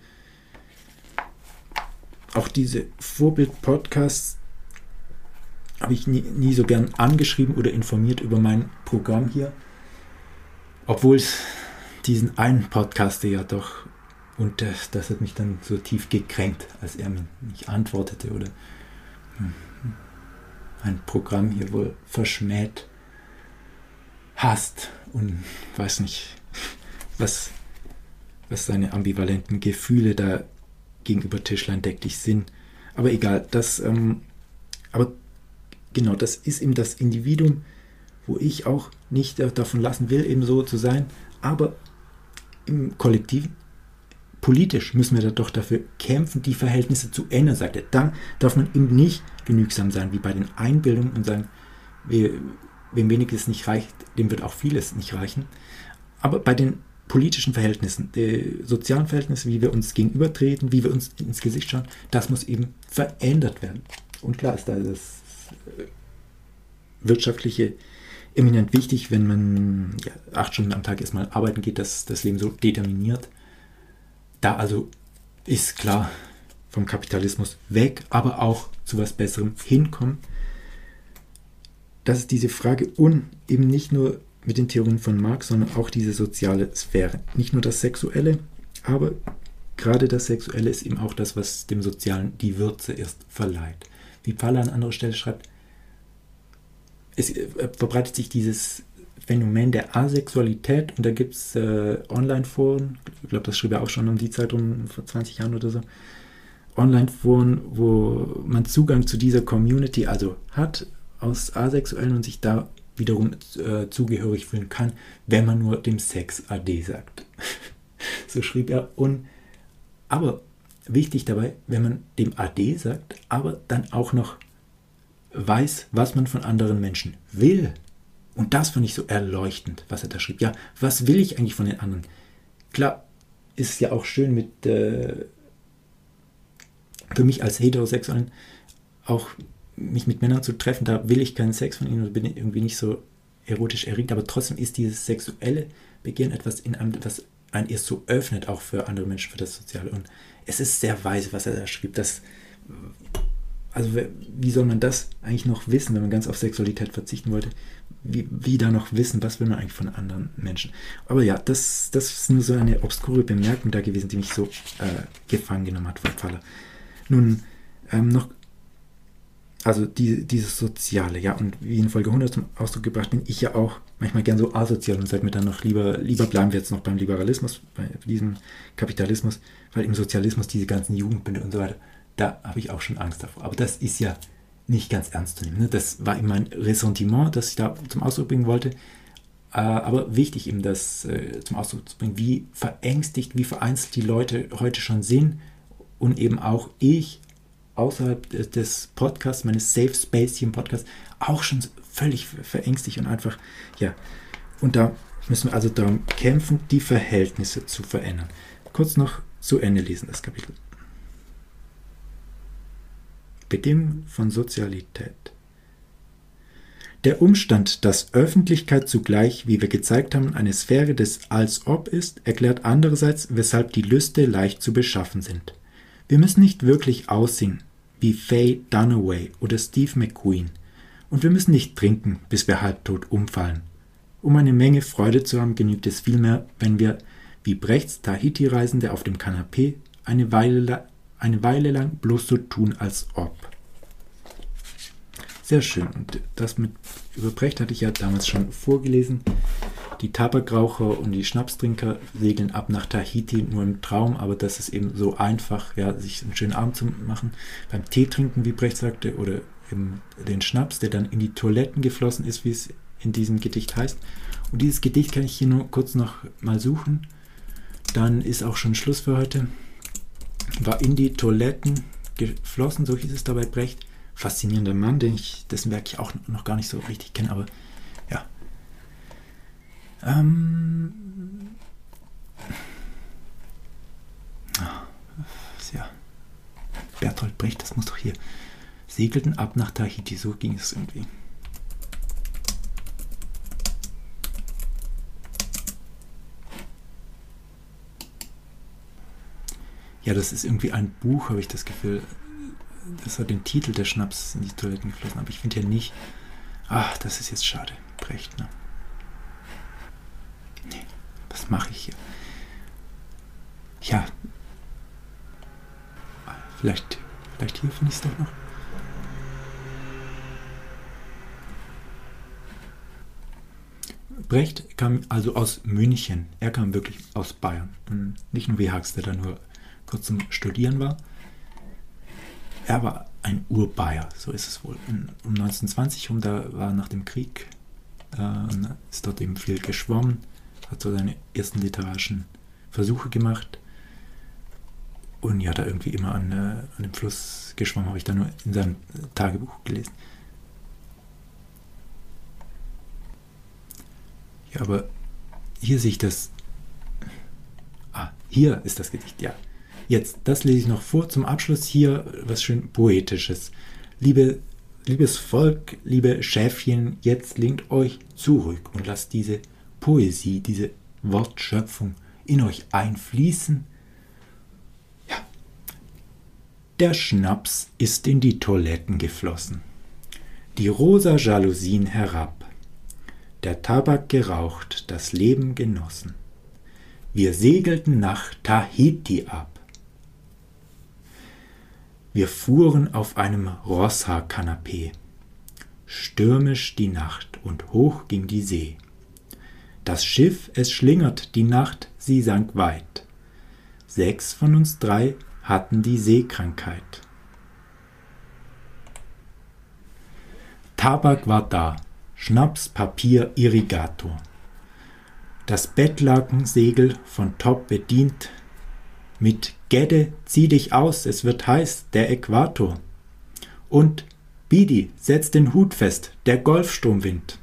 auch diese Vorbild-Podcasts habe ich nie, nie so gern angeschrieben oder informiert über mein Programm hier. Obwohl es diesen einen Podcaster ja doch, und das, das hat mich dann so tief gekränkt, als er mir nicht antwortete oder ein Programm hier wohl verschmäht, hasst und weiß nicht, was, was seine ambivalenten Gefühle da gegenüber Tischlein deck dich sind. Aber egal, das, ähm, aber genau, das ist eben das Individuum, wo ich auch nicht davon lassen will, eben so zu sein, aber im Kollektiv, politisch müssen wir da doch dafür kämpfen, die Verhältnisse zu ändern, sagt er. Dann darf man eben nicht genügsam sein, wie bei den Einbildungen und sagen, we, wem weniges nicht reicht, dem wird auch vieles nicht reichen. Aber bei den politischen Verhältnissen, die sozialen Verhältnisse, wie wir uns gegenübertreten, wie wir uns ins Gesicht schauen, das muss eben verändert werden. Und klar ist da das Wirtschaftliche eminent wichtig, wenn man ja, acht Stunden am Tag erstmal arbeiten geht, dass das Leben so determiniert. Da also ist klar vom Kapitalismus weg, aber auch zu was Besserem hinkommen. Das ist diese Frage und eben nicht nur mit den Theorien von Marx, sondern auch diese soziale Sphäre. Nicht nur das Sexuelle, aber gerade das Sexuelle ist eben auch das, was dem Sozialen die Würze erst verleiht. Wie Pfaller an anderer Stelle schreibt, es verbreitet sich dieses Phänomen der Asexualität und da gibt es äh, Online-Foren, ich glaube, das schrieb er auch schon um die Zeit rum, vor zwanzig Jahren oder so, Online-Foren, wo man Zugang zu dieser Community also hat, aus Asexuellen und sich da wiederum äh, zugehörig fühlen kann, wenn man nur dem Sex Ade sagt. So schrieb er. Und, aber wichtig dabei, wenn man dem Ade sagt, aber dann auch noch weiß, was man von anderen Menschen will. Und das fand ich so erleuchtend, was er da schrieb. Ja, was will ich eigentlich von den anderen? Klar, ist es ja auch schön mit, äh, für mich als Heterosexuellen, auch mich mit Männern zu treffen, da will ich keinen Sex von ihnen oder bin irgendwie nicht so erotisch erregt, aber trotzdem ist dieses sexuelle Begehren etwas in einem, was einen erst so öffnet, auch für andere Menschen, für das Soziale. Und es ist sehr weise, was er da schrieb. Das, also wie soll man das eigentlich noch wissen, wenn man ganz auf Sexualität verzichten wollte? Wie, wie da noch wissen, was will man eigentlich von anderen Menschen? Aber ja, das, das ist nur so eine obskure Bemerkung da gewesen, die mich so äh, gefangen genommen hat von Pfaller. Nun, ähm, noch Also die, dieses Soziale, ja, und wie in Folge hundert zum Ausdruck gebracht, bin ich ja auch manchmal gern so asozial und sage mir dann noch, lieber, lieber bleiben wir jetzt noch beim Liberalismus, bei diesem Kapitalismus, weil im Sozialismus diese ganzen Jugendbünde und so weiter, da habe ich auch schon Angst davor. Aber das ist ja nicht ganz ernst zu nehmen. Ne? Das war immer ein Ressentiment, das ich da zum Ausdruck bringen wollte. Äh, aber wichtig eben das äh, zum Ausdruck zu bringen, wie verängstigt, wie vereinzelt die Leute heute schon sind und eben auch ich außerhalb des Podcasts, meines Safe Space hier im Podcast, auch schon völlig verängstigt und einfach, ja, und da müssen wir also darum kämpfen, die Verhältnisse zu verändern. Kurz noch zu Ende lesen, das Kapitel. Bedingungen von Sozialität. Der Umstand, dass Öffentlichkeit zugleich, wie wir gezeigt haben, eine Sphäre des Als-Ob ist, erklärt andererseits, weshalb die Lüste leicht zu beschaffen sind. Wir müssen nicht wirklich aussehen, wie Faye Dunaway oder Steve McQueen. Und wir müssen nicht trinken, bis wir halbtot umfallen. Um eine Menge Freude zu haben, genügt es vielmehr, wenn wir, wie Brechts Tahiti-Reisende auf dem Kanapee, eine Weile, eine Weile lang bloß so tun, als ob. Sehr schön. Und das mit über Brecht hatte ich ja damals schon vorgelesen. Die Tabakraucher und die Schnapstrinker segeln ab nach Tahiti nur im Traum, aber das ist eben so einfach, ja, sich einen schönen Abend zu machen. Beim Tee trinken, wie Brecht sagte, oder eben den Schnaps, der dann in die Toiletten geflossen ist, wie es in diesem Gedicht heißt. Und dieses Gedicht kann ich hier nur kurz noch mal suchen. Dann ist auch schon Schluss für heute. War in die Toiletten geflossen, so hieß es da bei Brecht. Faszinierender Mann, den ich, dessen Werk ich auch noch gar nicht so richtig kenne, aber ja. Ähm, ja. Bertolt Brecht, das muss doch hier. Segelten ab nach Tahiti, so ging es irgendwie. Ja, das ist irgendwie ein Buch, habe ich das Gefühl. Das hat den Titel, der Schnaps in die Toiletten geflossen, aber ich finde ja nicht. Ach, das ist jetzt schade. Brecht, ne? Nee, was mache ich hier? Ja. Vielleicht, vielleicht hier finde ich es doch noch. Brecht kam also aus München. Er kam wirklich aus Bayern. Und nicht nur wie Hax, der da nur kurz zum Studieren war. Er war ein Urbayer, so ist es wohl. Um neunzehnhundertzwanzig rum, da war nach dem Krieg, äh, ist dort eben viel geschwommen, hat so seine ersten literarischen Versuche gemacht und ja, da irgendwie immer an, äh, an dem Fluss geschwommen, habe ich da nur in seinem Tagebuch gelesen. Ja, aber hier sehe ich das. Ah, hier ist das Gedicht, ja. Jetzt, das lese ich noch vor. Zum Abschluss hier was schön Poetisches. Liebe, liebes Volk, liebe Schäfchen, jetzt lehnt euch zurück und lasst diese Poesie, diese Wortschöpfung in euch einfließen. Ja. Der Schnaps ist in die Toiletten geflossen. Die rosa Jalousien herab. Der Tabak geraucht, das Leben genossen. Wir segelten nach Tahiti ab. Wir fuhren auf einem Rosshaar-Kanapee. Stürmisch die Nacht und hoch ging die See. Das Schiff, es schlingert die Nacht, sie sank weit. Sechs von uns drei hatten die Seekrankheit. Tabak war da, Schnaps, Papier, Irrigator. Das Bettlakensegel von Top bedient. Mit Gedde, zieh dich aus, es wird heiß, der Äquator. Und Bidi, setz den Hut fest, der Golfstromwind.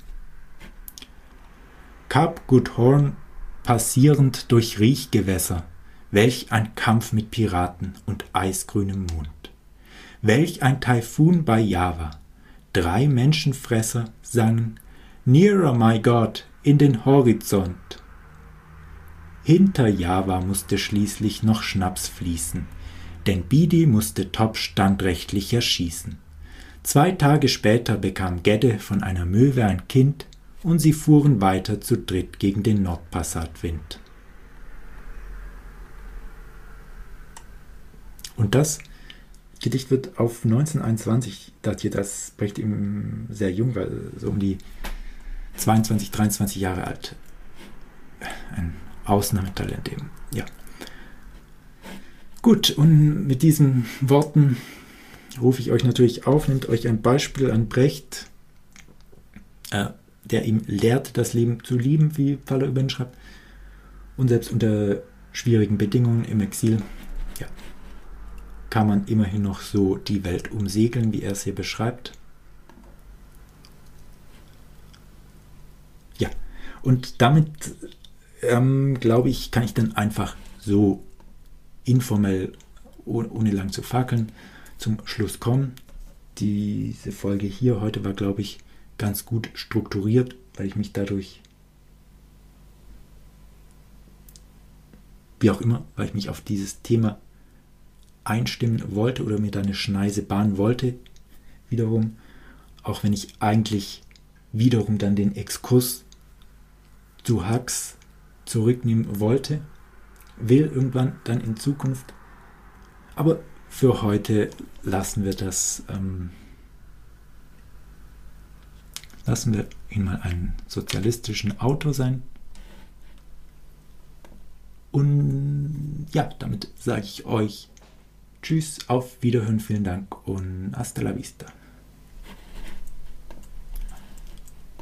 Kap Good Horn passierend durch Riechgewässer, welch ein Kampf mit Piraten und eisgrünem Mond. Welch ein Taifun bei Java, drei Menschenfresser sangen Nearer, my God, in den Horizont. Hinter Java musste schließlich noch Schnaps fließen, denn Bidi musste Top standrechtlich erschießen. Zwei Tage später bekam Gedde von einer Möwe ein Kind und sie fuhren weiter zu dritt gegen den Nordpassatwind. Und das Gedicht wird auf neunzehnhunderteinundzwanzig datiert, das Brecht eben sehr jung war, so um die zweiundzwanzig, dreiundzwanzig Jahre alt. Ein Ausnahmetalent eben, ja. Gut, und mit diesen Worten rufe ich euch natürlich auf, nehmt euch ein Beispiel an Brecht. Äh, der ihm lehrt, das Leben zu lieben, wie Faller-Übern schreibt. Und selbst unter schwierigen Bedingungen im Exil, ja, kann man immerhin noch so die Welt umsegeln, wie er es hier beschreibt. Ja, und damit, ähm, glaube ich, kann ich dann einfach so informell, ohne lang zu fackeln, zum Schluss kommen. Diese Folge hier heute war, glaube ich, ganz gut strukturiert, weil ich mich dadurch, wie auch immer, weil ich mich auf dieses Thema einstimmen wollte oder mir da eine Schneise bahnen wollte, wiederum, auch wenn ich eigentlich wiederum dann den Exkurs zu Hux zurücknehmen wollte, will irgendwann dann in Zukunft. Aber für heute lassen wir das, ähm, lassen wir ihn mal einen sozialistischen Autor sein. Und ja, damit sage ich euch Tschüss, auf Wiederhören, vielen Dank und hasta la vista.